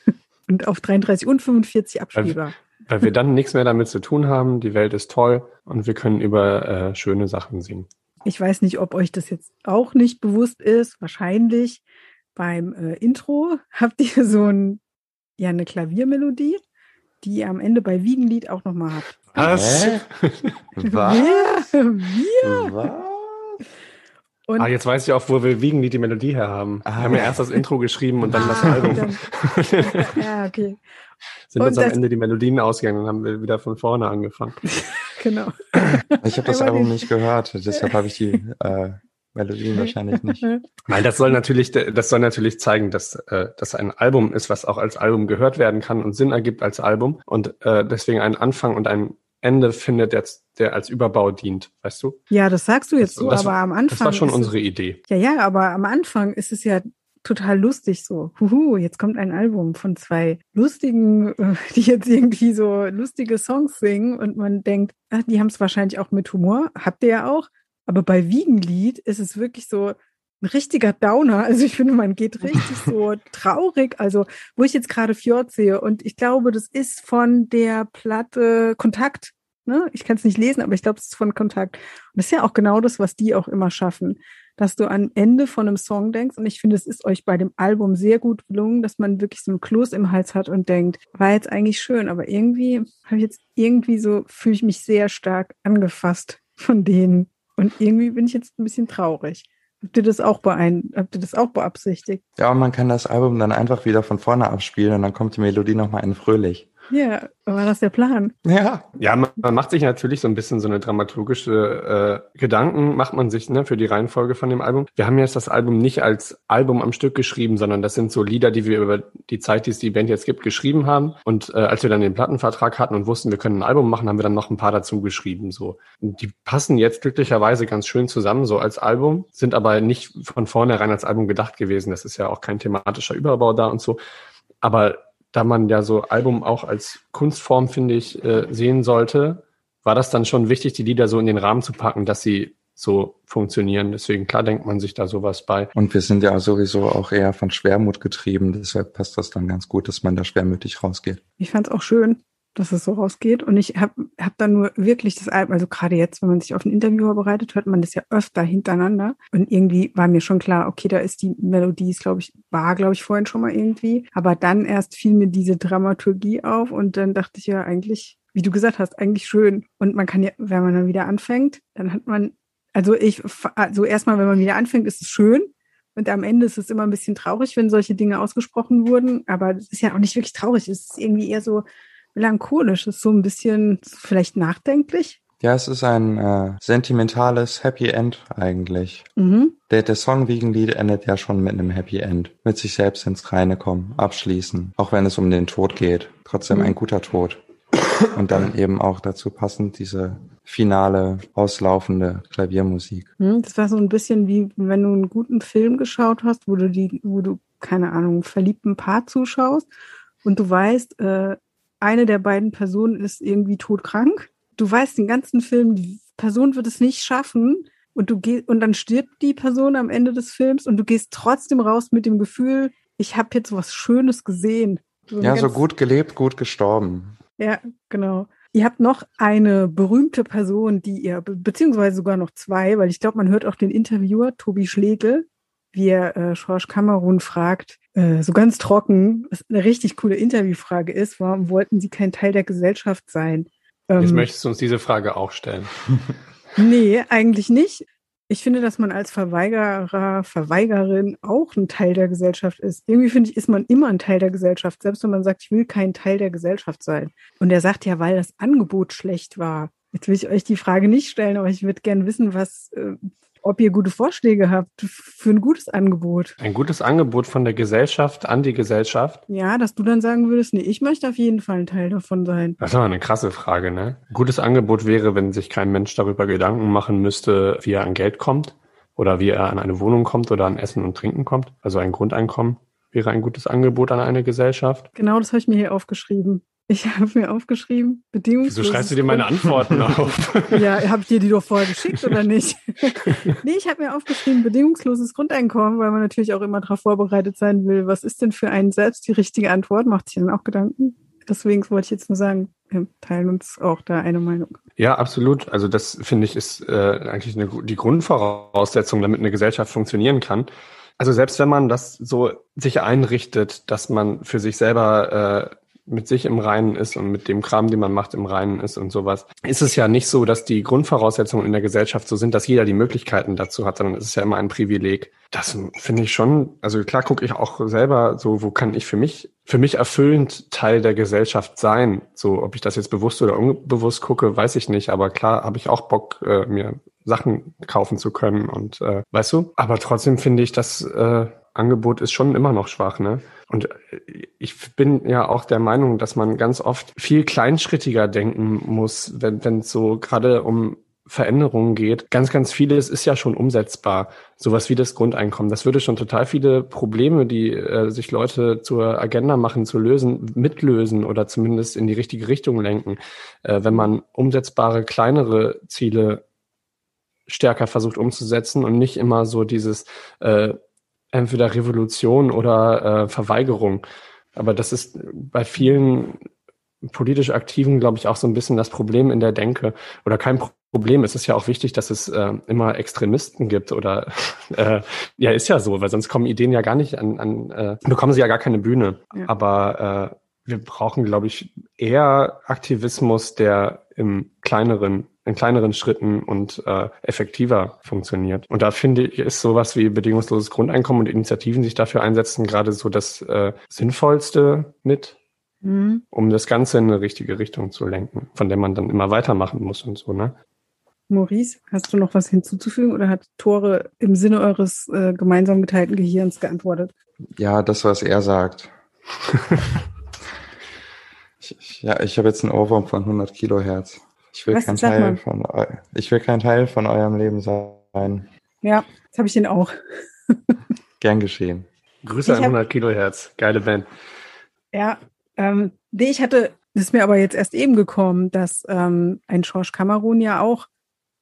Und auf dreiunddreißig und fünfundvierzig abspielbar. Weil, weil wir dann nichts mehr damit zu tun haben, die Welt ist toll und wir können über äh, schöne Sachen singen. Ich weiß nicht, ob euch das jetzt auch nicht bewusst ist. Wahrscheinlich beim äh, Intro habt ihr so ein, ja, eine Klaviermelodie, die ihr am Ende bei Wiegenlied auch nochmal habt. Was? Hä? Was? Wir? Wir? Was? Und Ah, jetzt weiß ich auch, wo wir Wiegenlied die Melodie her haben. Ah. Wir haben ja erst das Intro geschrieben und dann das Ah, Album. dann- ja, okay, Sind und uns am das- Ende die Melodien ausgegangen und haben wir wieder von vorne angefangen. genau. Ich habe das Einmal Album den- nicht gehört, deshalb habe ich die äh, Melodien wahrscheinlich nicht. Nein, das soll natürlich, das soll natürlich zeigen, dass äh, das ein Album ist, was auch als Album gehört werden kann und Sinn ergibt als Album und äh, deswegen einen Anfang und ein Ende findet, der, der als Überbau dient, weißt du? Ja, das sagst du jetzt Das- so, das- aber am Anfang. Das war schon ist unsere Idee. Es, ja, ja, aber am Anfang ist es ja total lustig so. Huhu, jetzt kommt ein Album von zwei lustigen, äh, die jetzt irgendwie so lustige Songs singen und man denkt, ach, die haben es wahrscheinlich auch mit Humor. Habt ihr ja auch. Aber bei Wiegenlied ist es wirklich so ein richtiger Downer. Also ich finde, man geht richtig so traurig. Also wo ich jetzt gerade Fjord sehe und ich glaube, das ist von der Platte Kontakt. Ne? Ich kann es nicht lesen, aber ich glaube, es ist von Kontakt. Und das ist ja auch genau das, was die auch immer schaffen, dass du am Ende von einem Song denkst. Und ich finde, es ist euch bei dem Album sehr gut gelungen, dass man wirklich so einen Kloß im Hals hat und denkt, war jetzt eigentlich schön, aber irgendwie habe ich jetzt irgendwie so, fühle ich mich sehr stark angefasst von denen. Und irgendwie bin ich jetzt ein bisschen traurig. Habt ihr das auch beein, habt ihr das auch beabsichtigt? Ja, und man kann das Album dann einfach wieder von vorne abspielen und dann kommt die Melodie nochmal in fröhlich. Ja, war das der Plan? Ja. Ja, man, man macht sich natürlich so ein bisschen so eine dramaturgische äh, Gedanken, macht man sich ne, für die Reihenfolge von dem Album. Wir haben jetzt das Album nicht als Album am Stück geschrieben, sondern das sind so Lieder, die wir über die Zeit, die es die Band jetzt gibt, geschrieben haben. Und äh, als wir dann den Plattenvertrag hatten und wussten, wir können ein Album machen, haben wir dann noch ein paar dazu geschrieben. So. Und die passen jetzt glücklicherweise ganz schön zusammen, so als Album, sind aber nicht von vornherein als Album gedacht gewesen. Das ist ja auch kein thematischer Überbau da und so. Aber da man ja so Album auch als Kunstform, finde ich, äh, sehen sollte, war das dann schon wichtig, die Lieder so in den Rahmen zu packen, dass sie so funktionieren. Deswegen, klar denkt man sich da sowas bei. Und wir sind ja sowieso auch eher von Schwermut getrieben, deshalb passt das dann ganz gut, dass man da schwermütig rausgeht. Ich fand es auch schön, dass es so rausgeht. Und ich habe hab dann nur wirklich das Album, also gerade jetzt, wenn man sich auf ein Interview vorbereitet, hört man das ja öfter hintereinander. Und irgendwie war mir schon klar, okay, da ist die Melodie, glaube ich, war, glaube ich, vorhin schon mal irgendwie. Aber dann erst fiel mir diese Dramaturgie auf und dann dachte ich ja eigentlich, wie du gesagt hast, eigentlich schön. Und man kann ja, wenn man dann wieder anfängt, dann hat man, also ich, also erstmal, wenn man wieder anfängt, ist es schön. Und am Ende ist es immer ein bisschen traurig, wenn solche Dinge ausgesprochen wurden. Aber es ist ja auch nicht wirklich traurig. Es ist irgendwie eher so melancholisch, ist so ein bisschen vielleicht nachdenklich. Ja, es ist ein äh, sentimentales Happy End eigentlich. Mhm. Der, der Song Wiegenlied endet ja schon mit einem Happy End. Mit sich selbst ins Reine kommen, abschließen. Auch wenn es um den Tod geht. Trotzdem mhm. ein guter Tod. Und dann eben auch dazu passend diese finale, auslaufende Klaviermusik. Mhm, das war so ein bisschen wie, wenn du einen guten Film geschaut hast, wo du die, wo du, keine Ahnung, einen verliebten Paar zuschaust und du weißt, äh, eine der beiden Personen ist irgendwie todkrank. Du weißt den ganzen Film, die Person wird es nicht schaffen und du gehst, und dann stirbt die Person am Ende des Films und du gehst trotzdem raus mit dem Gefühl, ich habe jetzt was Schönes gesehen. So ja, so gut gelebt, gut gestorben. Ja, genau. Ihr habt noch eine berühmte Person, die ihr, be- beziehungsweise sogar noch zwei, weil ich glaube, man hört auch den Interviewer, Tobi Schlegel, wie er äh, Georges Kamerun fragt, äh, so ganz trocken, was eine richtig coole Interviewfrage ist, warum wollten Sie kein Teil der Gesellschaft sein? Ähm, Jetzt möchtest du uns diese Frage auch stellen. Nee, eigentlich nicht. Ich finde, dass man als Verweigerer, Verweigerin auch ein Teil der Gesellschaft ist. Irgendwie finde ich, ist man immer ein Teil der Gesellschaft, selbst wenn man sagt, ich will kein Teil der Gesellschaft sein. Und er sagt ja, weil das Angebot schlecht war. Jetzt will ich euch die Frage nicht stellen, aber ich würde gerne wissen, was, äh, ob ihr gute Vorschläge habt für ein gutes Angebot. Ein gutes Angebot von der Gesellschaft an die Gesellschaft? Ja, dass du dann sagen würdest, nee, ich möchte auf jeden Fall ein Teil davon sein. Das ist aber eine krasse Frage, ne? Ein gutes Angebot wäre, wenn sich kein Mensch darüber Gedanken machen müsste, wie er an Geld kommt oder wie er an eine Wohnung kommt oder an Essen und Trinken kommt. Also ein Grundeinkommen wäre ein gutes Angebot an eine Gesellschaft. Genau, das habe ich mir hier aufgeschrieben. Ich habe mir aufgeschrieben, bedingungslos. Wieso schreibst du dir meine Antworten auf? Ja, habe ich dir die doch vorher geschickt oder nicht? Nee, ich habe mir aufgeschrieben, bedingungsloses Grundeinkommen, weil man natürlich auch immer darauf vorbereitet sein will. Was ist denn für einen selbst die richtige Antwort? Macht sich dann auch Gedanken? Deswegen wollte ich jetzt nur sagen, wir teilen uns auch da eine Meinung. Ja, absolut. Also das, finde ich, ist äh, eigentlich eine, die Grundvoraussetzung, damit eine Gesellschaft funktionieren kann. Also selbst wenn man das so sich einrichtet, dass man für sich selber äh, mit sich im Reinen ist und mit dem Kram, den man macht, im Reinen ist und sowas, ist es ja nicht so, dass die Grundvoraussetzungen in der Gesellschaft so sind, dass jeder die Möglichkeiten dazu hat, sondern es ist ja immer ein Privileg. Das finde ich schon, also klar gucke ich auch selber so, wo kann ich für mich, für mich erfüllend Teil der Gesellschaft sein? So, ob ich das jetzt bewusst oder unbewusst gucke, weiß ich nicht, aber klar habe ich auch Bock, äh, mir Sachen kaufen zu können und äh, weißt du, aber trotzdem finde ich, das äh, Angebot ist schon immer noch schwach, ne? Und ich bin ja auch der Meinung, dass man ganz oft viel kleinschrittiger denken muss, wenn wenn es so gerade um Veränderungen geht. Ganz, ganz vieles ist ja schon umsetzbar. Sowas wie das Grundeinkommen. Das würde schon total viele Probleme, die äh, sich Leute zur Agenda machen, zu lösen, mitlösen oder zumindest in die richtige Richtung lenken. Äh, wenn man umsetzbare, kleinere Ziele stärker versucht umzusetzen und nicht immer so dieses äh, entweder Revolution oder äh, Verweigerung. Aber das ist bei vielen politisch Aktiven, glaube ich, auch so ein bisschen das Problem in der Denke. Oder kein Problem. Es ist ja auch wichtig, dass es äh, immer Extremisten gibt. Oder äh, ja, ist ja so, weil sonst kommen Ideen ja gar nicht an, an äh, bekommen sie ja gar keine Bühne. Ja. Aber äh, wir brauchen, glaube ich, eher Aktivismus, der im kleineren in kleineren Schritten und äh, effektiver funktioniert. Und da finde ich, ist sowas wie bedingungsloses Grundeinkommen und Initiativen, die sich dafür einsetzen, gerade so das äh, Sinnvollste mit, mhm. um das Ganze in eine richtige Richtung zu lenken, von der man dann immer weitermachen muss und so, ne? Maurice, hast du noch was hinzuzufügen oder hat Tore im Sinne eures äh, gemeinsam geteilten Gehirns geantwortet? Ja, das, was er sagt. ich, ich, ja, ich habe jetzt einen Ohrwurm von hundert Kilohertz. Ich will, kein Teil von, ich will kein Teil von eurem Leben sein. Ja, das habe ich den auch. Gern geschehen. Grüße an hundert Kilohertz. Geile Band. Ja, ähm, ich hatte, das ist mir aber jetzt erst eben gekommen, dass ähm, ein Georges Kamerun ja auch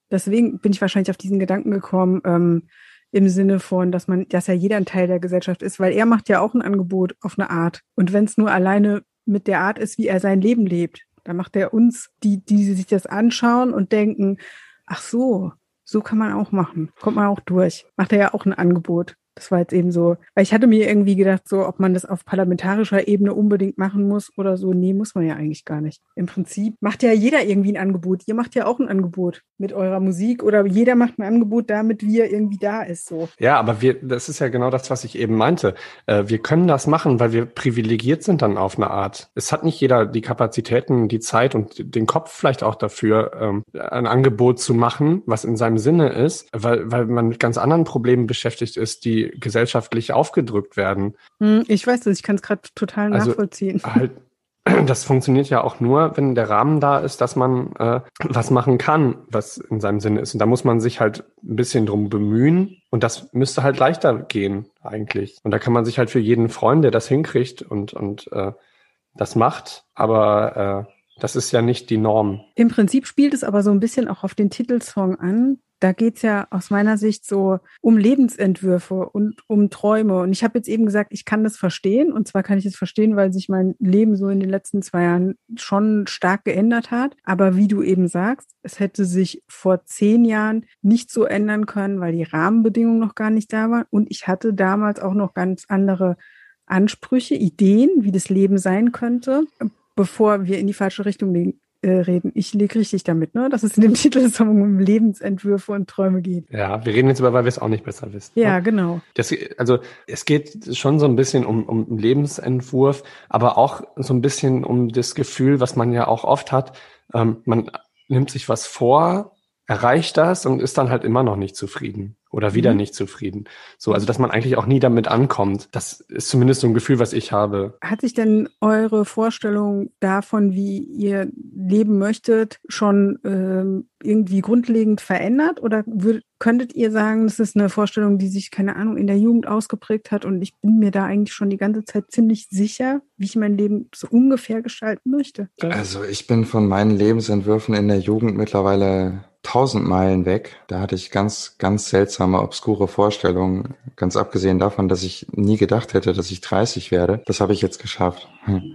Deswegen bin ich wahrscheinlich auf diesen Gedanken gekommen, ähm, im Sinne von, dass man, dass ja jeder ein Teil der Gesellschaft ist, weil er macht ja auch ein Angebot auf eine Art. Und wenn es nur alleine mit der Art ist, wie er sein Leben lebt, dann macht er uns, die, die sich das anschauen und denken, ach so, so kann man auch machen. Kommt man auch durch. Macht er ja auch ein Angebot. Das war jetzt eben so, weil ich hatte mir irgendwie gedacht, so, ob man das auf parlamentarischer Ebene unbedingt machen muss oder so. Nee, muss man ja eigentlich gar nicht. Im Prinzip macht ja jeder irgendwie ein Angebot. Ihr macht ja auch ein Angebot mit eurer Musik oder jeder macht ein Angebot damit, wie er irgendwie da ist, so. Ja, aber wir, das ist ja genau das, was ich eben meinte. Äh, wir können das machen, weil wir privilegiert sind dann auf eine Art. Es hat nicht jeder die Kapazitäten, die Zeit und den Kopf vielleicht auch dafür, ähm, ein Angebot zu machen, was in seinem Sinne ist, weil, weil man mit ganz anderen Problemen beschäftigt ist, die gesellschaftlich aufgedrückt werden. Ich weiß das, ich kann es gerade total also nachvollziehen. Halt, das funktioniert ja auch nur, wenn der Rahmen da ist, dass man äh, was machen kann, was in seinem Sinne ist. Und da muss man sich halt ein bisschen drum bemühen. Und das müsste halt leichter gehen eigentlich. Und da kann man sich halt für jeden freuen, der das hinkriegt und, und äh, das macht. Aber äh, das ist ja nicht die Norm. Im Prinzip spielt es aber so ein bisschen auch auf den Titelsong an. Da geht's ja aus meiner Sicht so um Lebensentwürfe und um Träume. Und ich habe jetzt eben gesagt, ich kann das verstehen. Und zwar kann ich es verstehen, weil sich mein Leben so in den letzten zwei Jahren schon stark geändert hat. Aber wie du eben sagst, es hätte sich vor zehn Jahren nicht so ändern können, weil die Rahmenbedingungen noch gar nicht da waren. Und ich hatte damals auch noch ganz andere Ansprüche, Ideen, wie das Leben sein könnte, bevor wir in die falsche Richtung liegen. reden. Ich liege richtig damit, ne? Dass es in dem Titelsong um Lebensentwürfe und Träume geht. Ja, wir reden jetzt über, weil wir es auch nicht besser wissen. Ja, ne? genau. Das, also es geht schon so ein bisschen um, um einen Lebensentwurf, aber auch so ein bisschen um das Gefühl, was man ja auch oft hat, ähm, man nimmt sich was vor, erreicht das und ist dann halt immer noch nicht zufrieden oder wieder mhm. nicht zufrieden. So, also dass man eigentlich auch nie damit ankommt. Das ist zumindest so ein Gefühl, was ich habe. Hat sich denn eure Vorstellung davon, wie ihr leben möchtet, schon ähm, irgendwie grundlegend verändert? Oder würd, könntet ihr sagen, das ist eine Vorstellung, die sich, keine Ahnung, in der Jugend ausgeprägt hat und ich bin mir da eigentlich schon die ganze Zeit ziemlich sicher, wie ich mein Leben so ungefähr gestalten möchte? Also ich bin von meinen Lebensentwürfen in der Jugend mittlerweile tausend Meilen weg. Da hatte ich ganz, ganz seltsame, obskure Vorstellungen. Ganz abgesehen davon, dass ich nie gedacht hätte, dass ich dreißig werde. Das habe ich jetzt geschafft.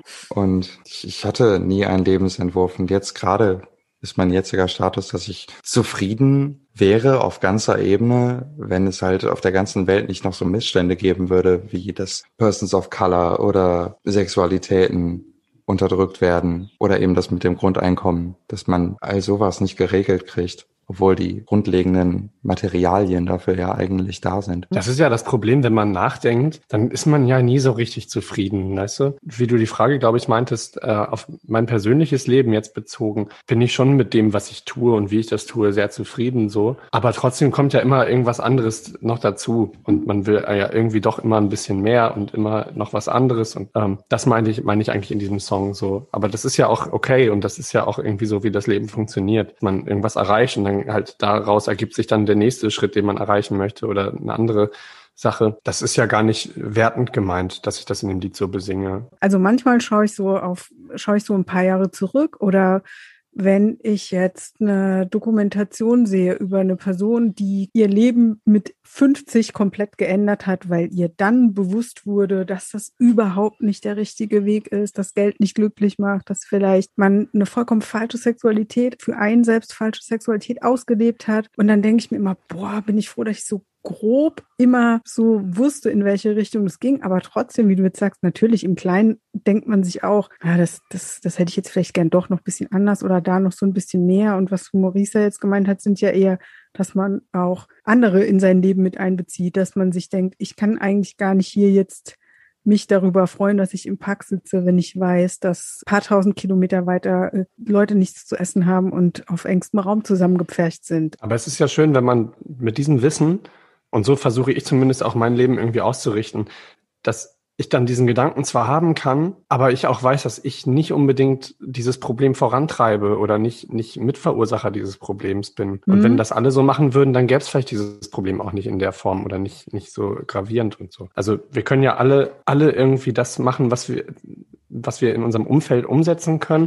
Und ich hatte nie einen Lebensentwurf. Und jetzt gerade ist mein jetziger Status, dass ich zufrieden wäre auf ganzer Ebene, wenn es halt auf der ganzen Welt nicht noch so Missstände geben würde, wie das Persons of Color oder Sexualitäten unterdrückt werden oder eben das mit dem Grundeinkommen, dass man all sowas nicht geregelt kriegt, obwohl die grundlegenden Materialien dafür ja eigentlich da sind. Das ist ja das Problem, wenn man nachdenkt, dann ist man ja nie so richtig zufrieden, weißt du? Wie du die Frage, glaube ich, meintest, äh, auf mein persönliches Leben jetzt bezogen, bin ich schon mit dem, was ich tue und wie ich das tue, sehr zufrieden so. Aber trotzdem kommt ja immer irgendwas anderes noch dazu und man will ja irgendwie doch immer ein bisschen mehr und immer noch was anderes und ähm, das meine ich, meine ich eigentlich in diesem Song so. Aber das ist ja auch okay und das ist ja auch irgendwie so, wie das Leben funktioniert. Man irgendwas erreicht und dann halt daraus ergibt sich dann der nächste Schritt, den man erreichen möchte oder eine andere Sache. Das ist ja gar nicht wertend gemeint, dass ich das in dem Lied so besinge. Also manchmal schaue ich so auf, schaue ich so ein paar Jahre zurück oder wenn ich jetzt eine Dokumentation sehe über eine Person, die ihr Leben mit fünfzig komplett geändert hat, weil ihr dann bewusst wurde, dass das überhaupt nicht der richtige Weg ist, dass Geld nicht glücklich macht, dass vielleicht man eine vollkommen falsche Sexualität, für einen selbst falsche Sexualität ausgelebt hat. Und dann denke ich mir immer, boah, bin ich froh, dass ich so grob immer so wusste, in welche Richtung es ging, aber trotzdem, wie du jetzt sagst, natürlich im Kleinen denkt man sich auch, ja, das, das, das hätte ich jetzt vielleicht gern doch noch ein bisschen anders oder da noch so ein bisschen mehr. Und was Maurice jetzt gemeint hat, sind ja eher, dass man auch andere in sein Leben mit einbezieht, dass man sich denkt, ich kann eigentlich gar nicht hier jetzt mich darüber freuen, dass ich im Park sitze, wenn ich weiß, dass ein paar tausend Kilometer weiter äh, Leute nichts zu essen haben und auf engstem Raum zusammengepfercht sind. Aber es ist ja schön, wenn man mit diesem Wissen, und so versuche ich zumindest auch mein Leben irgendwie auszurichten, dass ich dann diesen Gedanken zwar haben kann, aber ich auch weiß, dass ich nicht unbedingt dieses Problem vorantreibe oder nicht nicht Mitverursacher dieses Problems bin. Und mhm. wenn das alle so machen würden, dann gäbe es vielleicht dieses Problem auch nicht in der Form oder nicht nicht so gravierend und so. Also wir können ja alle alle irgendwie das machen, was wir was wir in unserem Umfeld umsetzen können.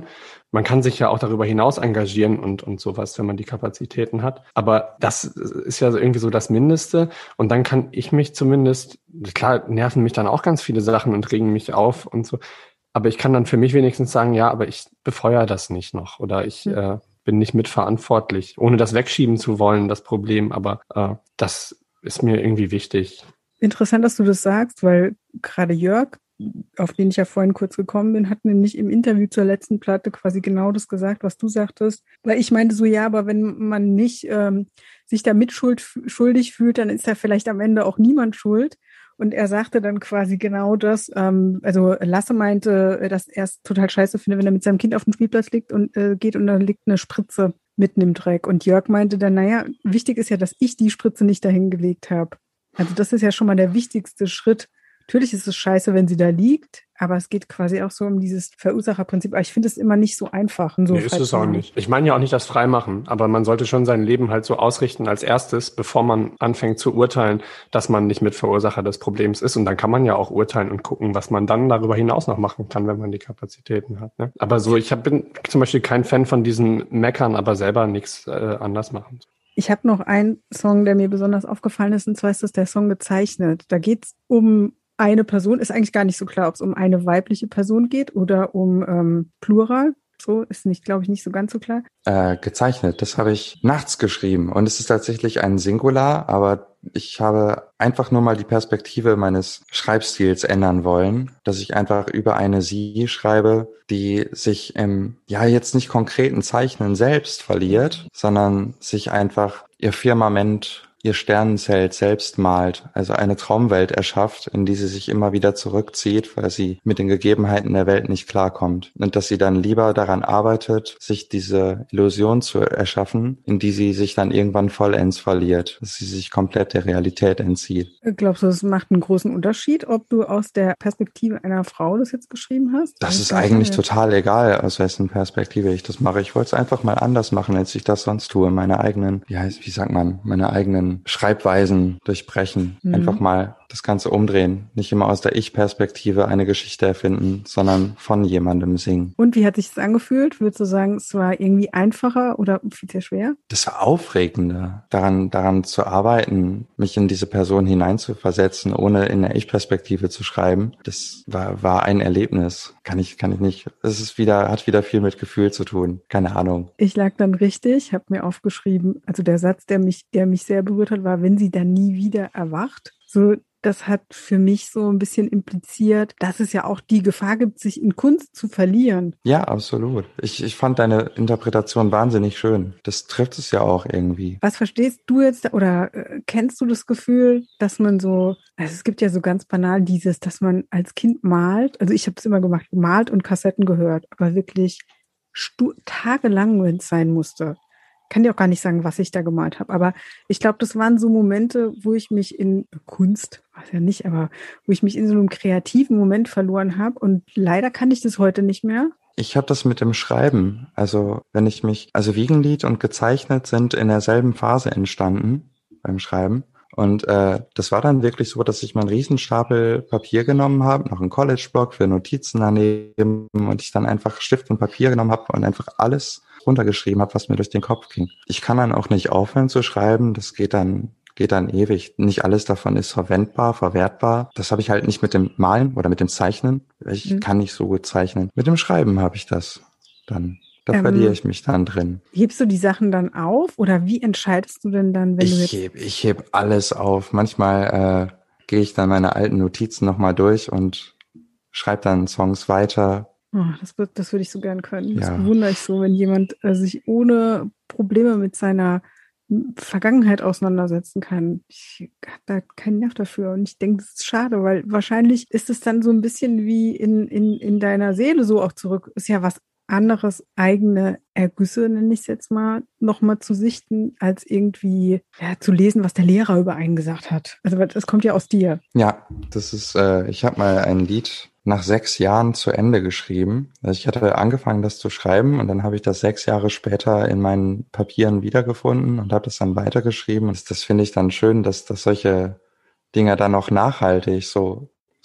Man kann sich ja auch darüber hinaus engagieren und, und sowas, wenn man die Kapazitäten hat. Aber das ist ja irgendwie so das Mindeste. Und dann kann ich mich zumindest, klar, nerven mich dann auch ganz viele Sachen und regen mich auf und so. Aber ich kann dann für mich wenigstens sagen, ja, aber ich befeuere das nicht noch oder ich Mhm. äh, bin nicht mitverantwortlich, ohne das wegschieben zu wollen, das Problem. Aber äh, das ist mir irgendwie wichtig. Interessant, dass du das sagst, weil gerade Jörg, auf den ich ja vorhin kurz gekommen bin, hat nämlich im Interview zur letzten Platte quasi genau das gesagt, was du sagtest. Weil ich meinte so, ja, aber wenn man nicht ähm, sich da mitschuld, schuldig fühlt, dann ist da vielleicht am Ende auch niemand schuld. Und er sagte dann quasi genau das, ähm, also Lasse meinte, dass er es total scheiße findet, wenn er mit seinem Kind auf dem Spielplatz liegt und äh, geht und da liegt eine Spritze mitten im Dreck. Und Jörg meinte dann, naja, wichtig ist ja, dass ich die Spritze nicht dahin gelegt habe. Also das ist ja schon mal der wichtigste Schritt. Natürlich ist es scheiße, wenn sie da liegt, aber es geht quasi auch so um dieses Verursacherprinzip. Aber ich finde es immer nicht so einfach. Und so Nee, ist es auch nicht. Ich meine ja auch nicht das Freimachen, aber man sollte schon sein Leben halt so ausrichten als erstes, bevor man anfängt zu urteilen, dass man nicht mit Verursacher des Problems ist. Und dann kann man ja auch urteilen und gucken, was man dann darüber hinaus noch machen kann, wenn man die Kapazitäten hat. Ne? Aber so, ich hab, bin zum Beispiel kein Fan von diesen Meckern, aber selber nichts äh, anders machen. Ich habe noch einen Song, der mir besonders aufgefallen ist, und zwar ist das der Song Gezeichnet. Da geht es um eine Person, ist eigentlich gar nicht so klar, ob es um eine weibliche Person geht oder um ähm, Plural. So ist nicht, glaube ich, nicht so ganz so klar. Äh, gezeichnet, das habe ich nachts geschrieben und es ist tatsächlich ein Singular, aber ich habe einfach nur mal die Perspektive meines Schreibstils ändern wollen, dass ich einfach über eine Sie schreibe, die sich im, ja jetzt nicht konkreten Zeichnen selbst verliert, sondern sich einfach ihr Firmament, ihr Sternenzelt selbst malt, also eine Traumwelt erschafft, in die sie sich immer wieder zurückzieht, weil sie mit den Gegebenheiten der Welt nicht klarkommt. Und dass sie dann lieber daran arbeitet, sich diese Illusion zu erschaffen, in die sie sich dann irgendwann vollends verliert, dass sie sich komplett der Realität entzieht. Glaubst du, es macht einen großen Unterschied, ob du aus der Perspektive einer Frau das jetzt geschrieben hast? Das ist eigentlich total egal, aus wessen Perspektive ich das mache. Ich wollte es einfach mal anders machen, als ich das sonst tue. Meine eigenen, wie heißt, wie sagt man, meine eigenen Schreibweisen durchbrechen. Mhm. Einfach mal das Ganze umdrehen. Nicht immer aus der Ich-Perspektive eine Geschichte erfinden, sondern von jemandem singen. Und wie hat sich das angefühlt? Würdest du sagen, es war irgendwie einfacher oder viel sehr schwer? Das war aufregender, daran, daran zu arbeiten, mich in diese Person hineinzuversetzen, ohne in der Ich-Perspektive zu schreiben. Das war, war ein Erlebnis. Kann ich, kann ich nicht. Es ist wieder, hat wieder viel mit Gefühl zu tun. Keine Ahnung. Ich lag dann richtig, habe mir aufgeschrieben, also der Satz, der mich, der mich sehr berührt hat, war, wenn sie dann nie wieder erwacht. So, das hat für mich so ein bisschen impliziert, dass es ja auch die Gefahr gibt, sich in Kunst zu verlieren. Ja, absolut. Ich, ich fand deine Interpretation wahnsinnig schön. Das trifft es ja auch irgendwie. Was verstehst du jetzt oder äh, kennst du das Gefühl, dass man so, also es gibt ja so ganz banal dieses, dass man als Kind malt, also ich habe es immer gemacht, gemalt und Kassetten gehört, aber wirklich stu- tagelang, wenn es sein musste. Kann dir auch gar nicht sagen, was ich da gemalt habe, aber ich glaube, das waren so Momente, wo ich mich in Kunst, weiß ja nicht, aber wo ich mich in so einem kreativen Moment verloren habe und leider kann ich das heute nicht mehr. Ich habe das mit dem Schreiben, also wenn ich mich, also Wiegenlied und gezeichnet sind in derselben Phase entstanden beim Schreiben. Und äh, das war dann wirklich so, dass ich meinen Riesenstapel Papier genommen habe, noch einen College-Block für Notizen daneben und ich dann einfach Stift und Papier genommen habe und einfach alles runtergeschrieben habe, was mir durch den Kopf ging. Ich kann dann auch nicht aufhören zu schreiben, das geht dann geht dann ewig. Nicht alles davon ist verwendbar, verwertbar. Das habe ich halt nicht mit dem Malen oder mit dem Zeichnen. Ich mhm. kann nicht so gut zeichnen. Mit dem Schreiben habe ich das dann. Da ähm, verliere ich mich dann drin. Hebst du die Sachen dann auf oder wie entscheidest du denn dann, wenn ich du jetzt... Heb, ich heb alles auf. Manchmal äh, gehe ich dann meine alten Notizen nochmal durch und schreibe dann Songs weiter. Oh, das, das würde ich so gern können. Ja. Das bewundere ich so, wenn jemand äh, sich ohne Probleme mit seiner Vergangenheit auseinandersetzen kann. Ich habe da keinen Nerv dafür und ich denke, das ist schade, weil wahrscheinlich ist es dann so ein bisschen wie in, in, in deiner Seele so auch zurück. Ist ja was anderes, eigene Ergüsse, nenne ich es jetzt mal, nochmal zu sichten, als irgendwie ja, zu lesen, was der Lehrer über einen gesagt hat. Also das kommt ja aus dir. Ja, das ist, äh, ich habe mal ein Lied nach sechs Jahren zu Ende geschrieben. Also ich hatte angefangen, das zu schreiben und dann habe ich das sechs Jahre später in meinen Papieren wiedergefunden und habe das dann weitergeschrieben. Und das, das finde ich dann schön, dass, dass solche Dinge dann auch nachhaltig so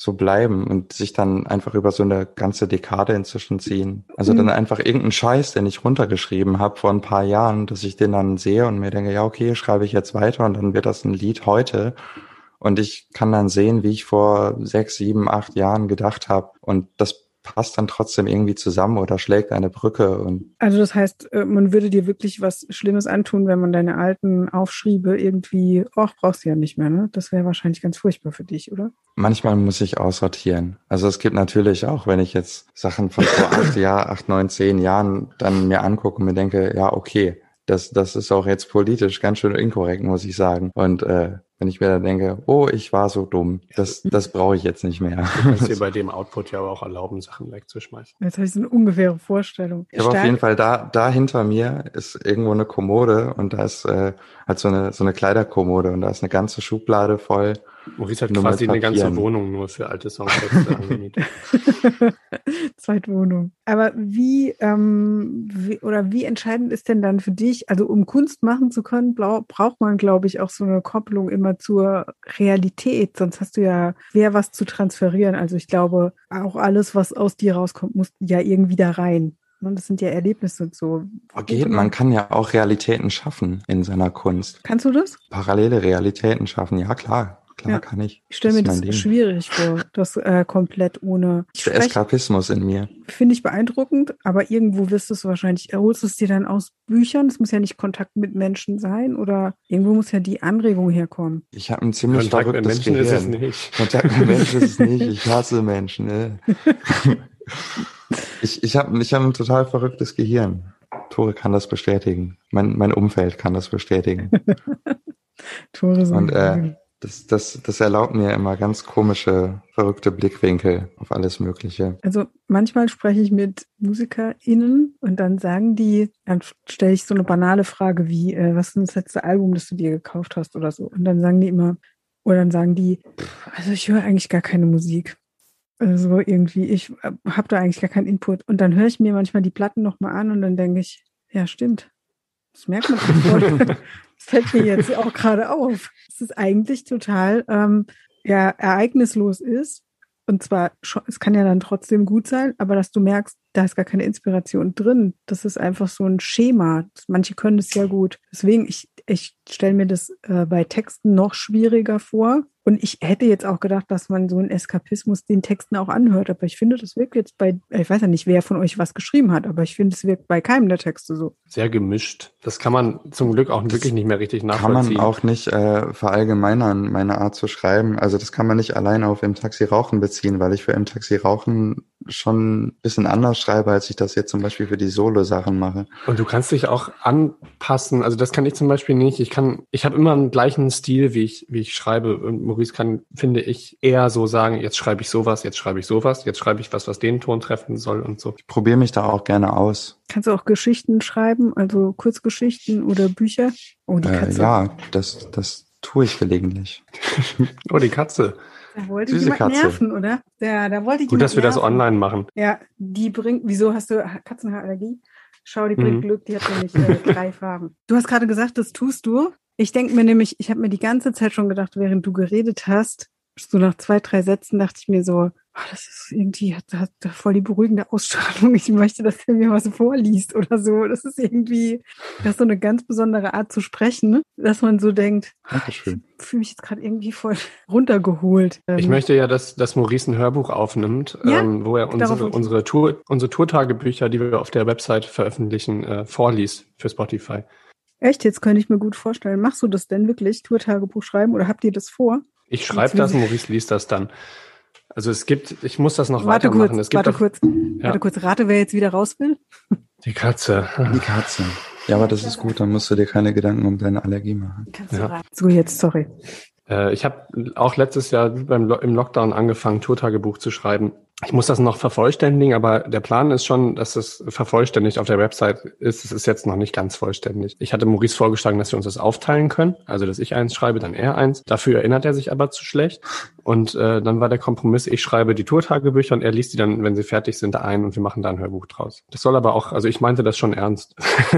so bleiben und sich dann einfach über so eine ganze Dekade inzwischen ziehen. Also dann einfach irgendeinen Scheiß, den ich runtergeschrieben habe vor ein paar Jahren, dass ich den dann sehe und mir denke, ja okay, schreibe ich jetzt weiter und dann wird das ein Lied heute. Und ich kann dann sehen, wie ich vor sechs, sieben, acht Jahren gedacht habe. Und das passt dann trotzdem irgendwie zusammen oder schlägt eine Brücke. Und also das heißt, man würde dir wirklich was Schlimmes antun, wenn man deine alten Aufschriebe irgendwie, ach, brauchst du ja nicht mehr, ne? Das wäre wahrscheinlich ganz furchtbar für dich, oder? Manchmal muss ich aussortieren. Also es gibt natürlich auch, wenn ich jetzt Sachen von vor acht Jahren, acht, neun, zehn Jahren dann mir angucke und mir denke, ja, okay, das, das ist auch jetzt politisch ganz schön inkorrekt, muss ich sagen. Und äh, wenn ich mir dann denke, oh, ich war so dumm, das, das brauche ich jetzt nicht mehr. Du kannst dir bei dem Output ja aber auch erlauben, Sachen wegzuschmeißen. Jetzt habe ich so eine ungefähre Vorstellung. Ich habe auf jeden Fall, da da hinter mir ist irgendwo eine Kommode und da ist äh, halt so eine so eine Kleiderkommode und da ist eine ganze Schublade voll. Maurice hat quasi eine ganze Wohnung nur für alte Songtexte angemietet. Zweitwohnung. Aber wie, ähm, wie, oder wie entscheidend ist denn dann für dich, also um Kunst machen zu können, braucht man, glaube ich, auch so eine Kopplung immer zur Realität, sonst hast du ja schwer was zu transferieren. Also ich glaube, auch alles, was aus dir rauskommt, muss ja irgendwie da rein. Das sind ja Erlebnisse und so. Geht, man kann ja auch Realitäten schaffen in seiner Kunst. Kannst du das? Parallele Realitäten schaffen, ja klar. Klar, ja. Kann ich. Ich stelle mir das Ding. schwierig vor, das äh, komplett ohne... Der Eskapismus in mir. Finde ich beeindruckend, aber irgendwo wirst du es wahrscheinlich, holst du es dir dann aus Büchern? Es muss ja nicht Kontakt mit Menschen sein oder irgendwo muss ja die Anregung herkommen. Ich habe ein ziemlich Kontakt verrücktes mit Menschen Gehirn. ist es nicht. Kontakt mit Menschen ist es nicht. Ich hasse Menschen. Ne? ich ich habe ich hab ein total verrücktes Gehirn. Tore kann das bestätigen. Mein, mein Umfeld kann das bestätigen. Tore sind Und äh, Das, das, das erlaubt mir immer ganz komische, verrückte Blickwinkel auf alles Mögliche. Also manchmal spreche ich mit MusikerInnen und dann sagen die, dann stelle ich so eine banale Frage wie, äh, was ist denn das letzte Album, das du dir gekauft hast oder so? Und dann sagen die immer, oder dann sagen die, also ich höre eigentlich gar keine Musik. Also irgendwie, ich äh, habe da eigentlich gar keinen Input. Und dann höre ich mir manchmal die Platten nochmal an und dann denke ich, ja stimmt, das merkt man voll. Das fällt mir jetzt auch gerade auf. Dass es eigentlich total ähm, ja, ereignislos ist. Und zwar, es kann ja dann trotzdem gut sein, aber dass du merkst, da ist gar keine Inspiration drin. Das ist einfach so ein Schema. Manche können es ja gut. Deswegen, ich, ich stelle mir das äh, bei Texten noch schwieriger vor. Und ich hätte jetzt auch gedacht, dass man so einen Eskapismus den Texten auch anhört. Aber ich finde, das wirkt jetzt bei, ich weiß ja nicht, wer von euch was geschrieben hat, aber ich finde, es wirkt bei keinem der Texte so. Sehr gemischt. Das kann man zum Glück auch das wirklich nicht mehr richtig nachvollziehen. Kann man auch nicht äh, verallgemeinern, meine Art zu schreiben. Also das kann man nicht allein auf Im Taxi Rauchen beziehen, weil ich für Im Taxi Rauchen schon ein bisschen anders schreibe, als ich das jetzt zum Beispiel für die Solo-Sachen mache. Und du kannst dich auch anpassen. Also das kann ich zum Beispiel nicht. Ich kann, ich habe immer einen gleichen Stil, wie ich, wie ich schreibe. Und Maurice kann, finde ich, eher so sagen, jetzt schreibe ich sowas, jetzt schreibe ich sowas, jetzt schreibe ich was, was den Ton treffen soll und so. Ich probiere mich da auch gerne aus. Kannst du auch Geschichten schreiben, also Kurzgeschichten oder Bücher? Oh, die Katze. Äh, ja, das, das tue ich gelegentlich. Oh, die Katze. Da wollte ich jemand nerven, oder? Ja, da wollte ich Gut, dass wir nerven. Das online machen. Ja, die bringt, wieso hast du Katzenhaarallergie? Schau, die bringt mhm. Glück, die hat nämlich äh, drei Farben. Du hast gerade gesagt, das tust du. Ich denke mir nämlich, ich habe mir die ganze Zeit schon gedacht, während du geredet hast, so nach zwei, drei Sätzen dachte ich mir so, oh, das ist irgendwie, hat, hat voll die beruhigende Ausstrahlung. Ich möchte, dass er mir was vorliest oder so. Das ist irgendwie, das ist so eine ganz besondere Art zu sprechen, dass man so denkt, Dankeschön. Ich fühle mich jetzt gerade irgendwie voll runtergeholt. Ich möchte ja, dass, dass Maurice ein Hörbuch aufnimmt, ja, ähm, wo er unsere, unsere, Tour, unsere Tourtagebücher, die wir auf der Website veröffentlichen, äh, vorliest für Spotify. Echt? Jetzt könnte ich mir gut vorstellen. Machst du das denn wirklich, Tourtagebuch schreiben, oder habt ihr das vor? Ich schreibe das, Maurice liest das dann. Also es gibt, ich muss das noch warte weitermachen. Kurz, es gibt warte auch, kurz, ja. warte kurz, rate, wer jetzt wieder raus will. Die Katze. Die Katze. Ja, aber das ist gut, dann musst du dir keine Gedanken um deine Allergie machen. Kannst du ja. rein. So, jetzt, sorry. Äh, ich habe auch letztes Jahr beim Lo- im Lockdown angefangen, Tourtagebuch zu schreiben. Ich muss das noch vervollständigen, aber der Plan ist schon, dass es vervollständigt auf der Website ist. Es ist jetzt noch nicht ganz vollständig. Ich hatte Maurice vorgeschlagen, dass wir uns das aufteilen können. Also, dass ich eins schreibe, dann er eins. Dafür erinnert er sich aber zu schlecht. Und äh, dann war der Kompromiss, ich schreibe die Tourtagebücher und er liest die dann, wenn sie fertig sind, ein und wir machen da ein Hörbuch draus. Das soll aber auch, also ich meinte das schon ernst.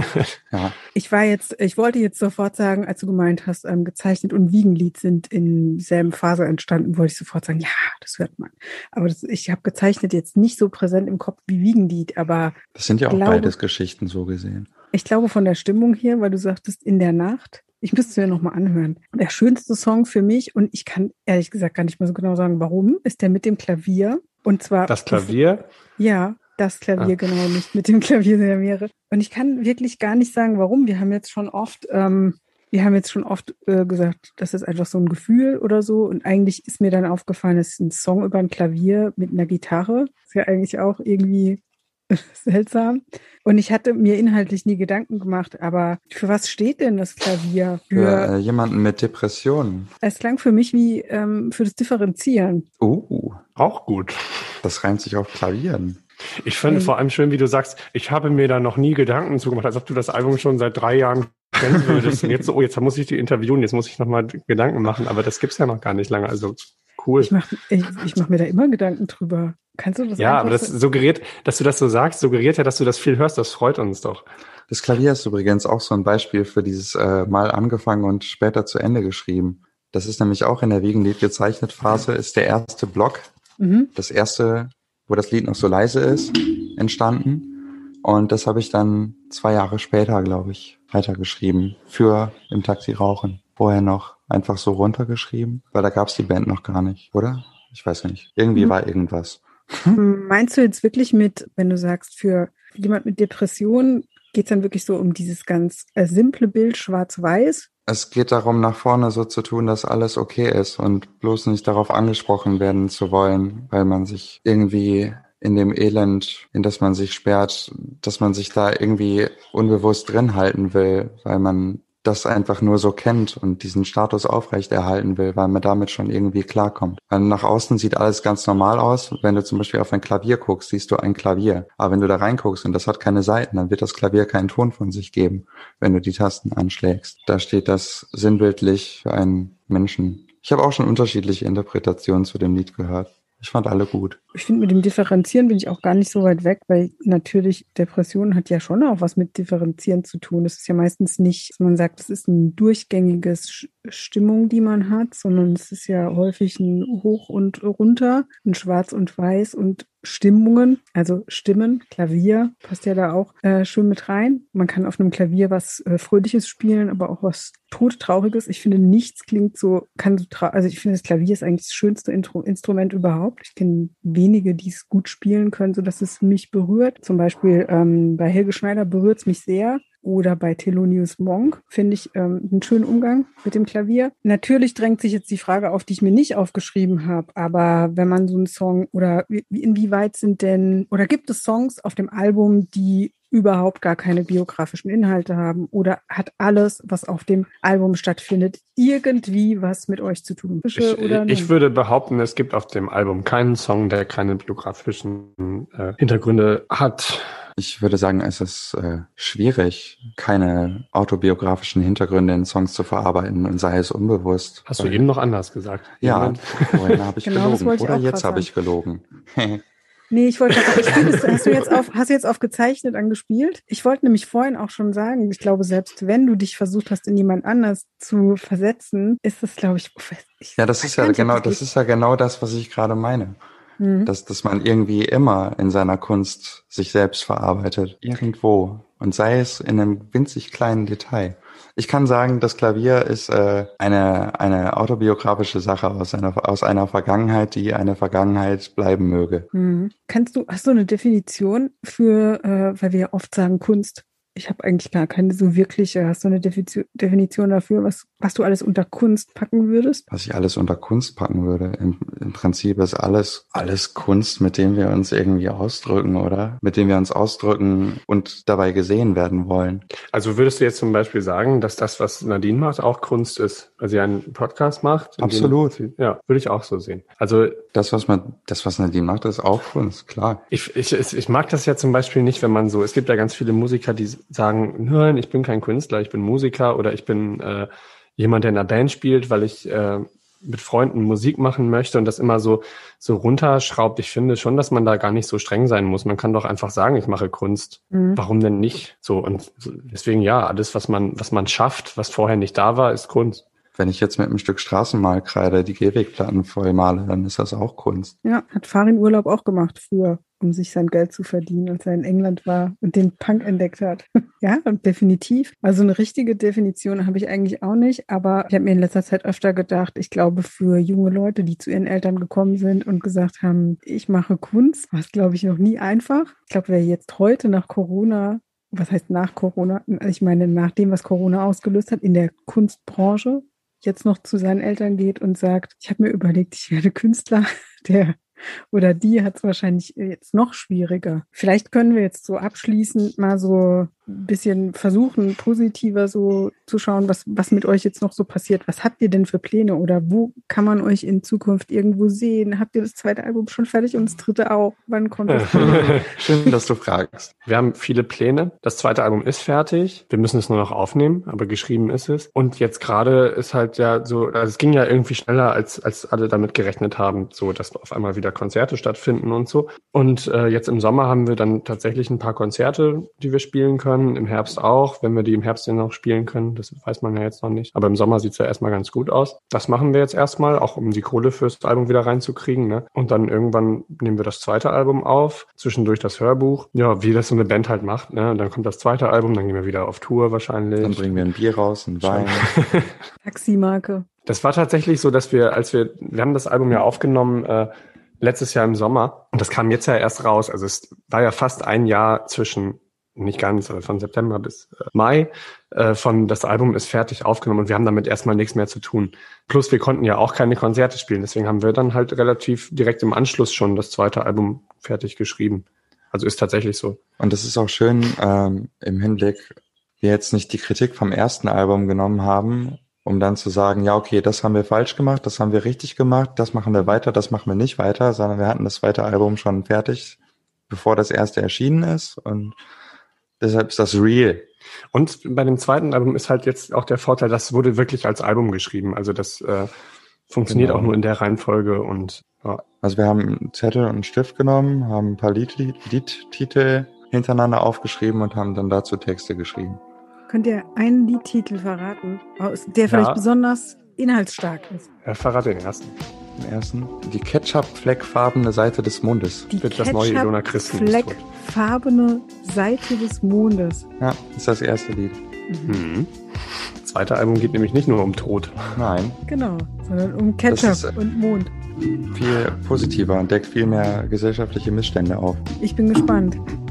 Ja. Ich war jetzt, ich wollte jetzt sofort sagen, als du gemeint hast, ähm, gezeichnet und Wiegenlied sind in derselben Phase entstanden, wollte ich sofort sagen, ja, das hört man. Aber das, ich habe gezeichnet jetzt nicht so präsent im Kopf wie Wiegenlied, aber das sind ja auch glaube, beides Geschichten so gesehen. Ich glaube von der Stimmung hier, weil du sagtest, in der Nacht, ich müsste es ja nochmal anhören. Der schönste Song für mich, und ich kann ehrlich gesagt gar nicht mehr so genau sagen, warum, ist der mit dem Klavier. Und zwar. Das Klavier? Ja, das Klavier, ah. genau, nicht mit dem Klavier der Meere. Und ich kann wirklich gar nicht sagen, warum. Wir haben jetzt schon oft, ähm, wir haben jetzt schon oft äh, gesagt, das ist einfach so ein Gefühl oder so. Und eigentlich ist mir dann aufgefallen, es ist ein Song über ein Klavier mit einer Gitarre. Ist ja eigentlich auch irgendwie seltsam. Und ich hatte mir inhaltlich nie Gedanken gemacht, aber für was steht denn das Klavier? Für, für äh, jemanden mit Depressionen. Es klang für mich wie ähm, für das Differenzieren. Oh, auch gut. Das reimt sich auf Klavieren. Ich finde ähm, vor allem schön, wie du sagst, ich habe mir da noch nie Gedanken zu gemacht, als ob du das Album schon seit drei Jahren kennen würdest. Und jetzt so, oh, jetzt muss ich die interviewen, jetzt muss ich nochmal Gedanken machen, aber das gibt's ja noch gar nicht lange, also cool. Ich mache ich, ich mach mir da immer Gedanken drüber. Kannst du das Ja, aber das suggeriert, dass du das so sagst, suggeriert ja, dass du das viel hörst. Das freut uns doch. Das Klavier ist übrigens auch so ein Beispiel für dieses äh, mal angefangen und später zu Ende geschrieben. Das ist nämlich auch in der Wiegenlied gezeichnet Phase, ist der erste Block, mhm. das erste, wo das Lied noch so leise ist, entstanden. Und das habe ich dann zwei Jahre später, glaube ich, weitergeschrieben für Im Taxi rauchen. Vorher noch einfach so runtergeschrieben, weil da gab es die Band noch gar nicht, oder? Ich weiß nicht. Irgendwie mhm. war irgendwas. Meinst du jetzt wirklich mit, wenn du sagst, für jemand mit Depressionen geht es dann wirklich so um dieses ganz äh, simple Bild schwarz-weiß? Es geht darum, nach vorne so zu tun, dass alles okay ist und bloß nicht darauf angesprochen werden zu wollen, weil man sich irgendwie in dem Elend, in das man sich sperrt, dass man sich da irgendwie unbewusst drin halten will, weil man das einfach nur so kennt und diesen Status aufrechterhalten will, weil man damit schon irgendwie klarkommt. Weil nach außen sieht alles ganz normal aus. Wenn du zum Beispiel auf ein Klavier guckst, siehst du ein Klavier. Aber wenn du da reinguckst und das hat keine Saiten, dann wird das Klavier keinen Ton von sich geben, wenn du die Tasten anschlägst. Da steht das sinnbildlich für einen Menschen. Ich habe auch schon unterschiedliche Interpretationen zu dem Lied gehört. Ich fand alle gut. Ich finde, mit dem Differenzieren bin ich auch gar nicht so weit weg, weil natürlich Depression hat ja schon auch was mit Differenzieren zu tun. Es ist ja meistens nicht, dass man sagt, es ist ein durchgängiges Stimmung, die man hat, sondern es ist ja häufig ein Hoch und Runter, ein Schwarz und Weiß und Stimmungen, also Stimmen, Klavier passt ja da auch äh, schön mit rein. Man kann auf einem Klavier was äh, Fröhliches spielen, aber auch was Todtrauriges. Ich finde, nichts klingt so, kann so traurig, also ich finde, das Klavier ist eigentlich das schönste Intro- Instrument überhaupt. Ich kenne wenige, die es gut spielen können, sodass es mich berührt. Zum Beispiel ähm, bei Helge Schneider berührt es mich sehr. Oder bei Thelonious Monk finde ich ähm, einen schönen Umgang mit dem Klavier. Natürlich drängt sich jetzt die Frage auf, die ich mir nicht aufgeschrieben habe, aber wenn man so einen Song oder wie, inwieweit sind denn, oder gibt es Songs auf dem Album, die überhaupt gar keine biografischen Inhalte haben oder hat alles, was auf dem Album stattfindet, irgendwie was mit euch zu tun? Ich, oder ich würde behaupten, es gibt auf dem Album keinen Song, der keine biografischen äh, Hintergründe hat. Ich würde sagen, es ist äh, schwierig, keine autobiografischen Hintergründe in Songs zu verarbeiten und sei es unbewusst. Hast du eben noch anders gesagt? Ja, vorhin habe ich genau, gelogen. Oder jetzt habe ich gelogen. Nee, ich wollte gerade sagen, hast du jetzt auf, hast du jetzt auf gezeichnet angespielt? Ich wollte nämlich vorhin auch schon sagen, ich glaube, selbst wenn du dich versucht hast, in jemand anders zu versetzen, ist das, glaube ich, ich ja, das ist ja genau, das ist ja genau das, was ich gerade meine. Mhm. Dass, dass man irgendwie immer in seiner Kunst sich selbst verarbeitet. Irgendwo. Und sei es in einem winzig kleinen Detail. Ich kann sagen, das Klavier ist äh, eine eine autobiografische Sache aus einer aus einer Vergangenheit, die eine Vergangenheit bleiben möge. Mhm. Kannst du, hast du eine Definition für, äh, weil wir ja oft sagen Kunst? Ich habe eigentlich gar keine so wirkliche. Hast du eine Definition dafür, was, was du alles unter Kunst packen würdest? Was ich alles unter Kunst packen würde? Im, im Prinzip ist alles, alles Kunst, mit dem wir uns irgendwie ausdrücken, oder? Mit dem wir uns ausdrücken und dabei gesehen werden wollen. Also würdest du jetzt zum Beispiel sagen, dass das, was Nadine macht, auch Kunst ist? Weil sie einen Podcast macht? Absolut. Sie, ja, würde ich auch so sehen. Also das, was man, das, was Nadine macht, ist auch Kunst, klar. Ich, ich, ich mag das ja zum Beispiel nicht, wenn man so, es gibt ja ganz viele Musiker, die sagen, nein, ich bin kein Künstler, ich bin Musiker oder ich bin äh, jemand, der in einer Band spielt, weil ich äh, mit Freunden Musik machen möchte und das immer so, so runterschraubt, ich finde schon, dass man da gar nicht so streng sein muss. Man kann doch einfach sagen, ich mache Kunst. Mhm. Warum denn nicht? So, und deswegen ja, alles, was man, was man schafft, was vorher nicht da war, ist Kunst. Wenn ich jetzt mit einem Stück Straßenmalkreide die Gehwegplatten voll male, dann ist das auch Kunst. Ja, hat Farin Urlaub auch gemacht früher, um sich sein Geld zu verdienen, als er in England war und den Punk entdeckt hat. Ja, definitiv. Also eine richtige Definition habe ich eigentlich auch nicht, aber ich habe mir in letzter Zeit öfter gedacht, ich glaube, für junge Leute, die zu ihren Eltern gekommen sind und gesagt haben, ich mache Kunst, war es, glaube ich, noch nie einfach. Ich glaube, wer jetzt heute nach Corona, was heißt nach Corona? Ich meine, nach dem, was Corona ausgelöst hat, in der Kunstbranche, jetzt noch zu seinen Eltern geht und sagt, ich habe mir überlegt, ich werde Künstler, der oder die hat es wahrscheinlich jetzt noch schwieriger. Vielleicht können wir jetzt so abschließend mal so ein bisschen versuchen, positiver so zu schauen, was, was mit euch jetzt noch so passiert. Was habt ihr denn für Pläne oder wo kann man euch in Zukunft irgendwo sehen? Habt ihr das zweite Album schon fertig und das dritte auch? Wann kommt das? Schön, dass du fragst. Wir haben viele Pläne. Das zweite Album ist fertig. Wir müssen es nur noch aufnehmen, aber geschrieben ist es. Und jetzt gerade ist halt ja so, also es ging ja irgendwie schneller, als, als alle damit gerechnet haben, so dass auf einmal wieder Konzerte stattfinden und so. Und äh, jetzt im Sommer haben wir dann tatsächlich ein paar Konzerte, die wir spielen können. Im Herbst auch, wenn wir die im Herbst dann noch spielen können. Das weiß man ja jetzt noch nicht. Aber im Sommer sieht es ja erstmal ganz gut aus. Das machen wir jetzt erstmal, auch um die Kohle fürs Album wieder reinzukriegen. Ne? Und dann irgendwann nehmen wir das zweite Album auf, zwischendurch das Hörbuch. Ja, wie das so eine Band halt macht. Ne? Und dann kommt das zweite Album, dann gehen wir wieder auf Tour wahrscheinlich. Dann bringen wir ein Bier raus, ein Wein. Taximarke. Das war tatsächlich so, dass wir, als wir, wir haben das Album ja aufgenommen, äh, letztes Jahr im Sommer. Und das kam jetzt ja erst raus. Also es war ja fast ein Jahr zwischen, nicht ganz, aber von September bis äh, Mai, äh, von das Album ist fertig aufgenommen und wir haben damit erstmal nichts mehr zu tun. Plus wir konnten ja auch keine Konzerte spielen, deswegen haben wir dann halt relativ direkt im Anschluss schon das zweite Album fertig geschrieben. Also ist tatsächlich so. Und das ist auch schön ähm, im Hinblick, wir jetzt nicht die Kritik vom ersten Album genommen haben, um dann zu sagen, ja okay, das haben wir falsch gemacht, das haben wir richtig gemacht, das machen wir weiter, das machen wir nicht weiter, sondern wir hatten das zweite Album schon fertig, bevor das erste erschienen ist und deshalb ist das real. Und bei dem zweiten Album ist halt jetzt auch der Vorteil, das wurde wirklich als Album geschrieben. Also das äh, funktioniert genau. Auch nur in der Reihenfolge. Und ja. Also wir haben einen Zettel und einen Stift genommen, haben ein paar Lied, Lied, Liedtitel hintereinander aufgeschrieben und haben dann dazu Texte geschrieben. Könnt ihr einen Liedtitel verraten, der vielleicht ja. besonders inhaltsstark ist? Ja, verrate den ersten. Den ersten. Die Ketchup-Fleckfarbene Seite des Mondes. Die das neue Ilona Christen Fleckfarbene Seite des Mondes. Ja, ist das erste Lied. Mhm. Das zweite Album geht nämlich nicht nur um Tod. Nein. Genau, sondern um Ketchup und Mond. Viel positiver und deckt viel mehr gesellschaftliche Missstände auf. Ich bin gespannt.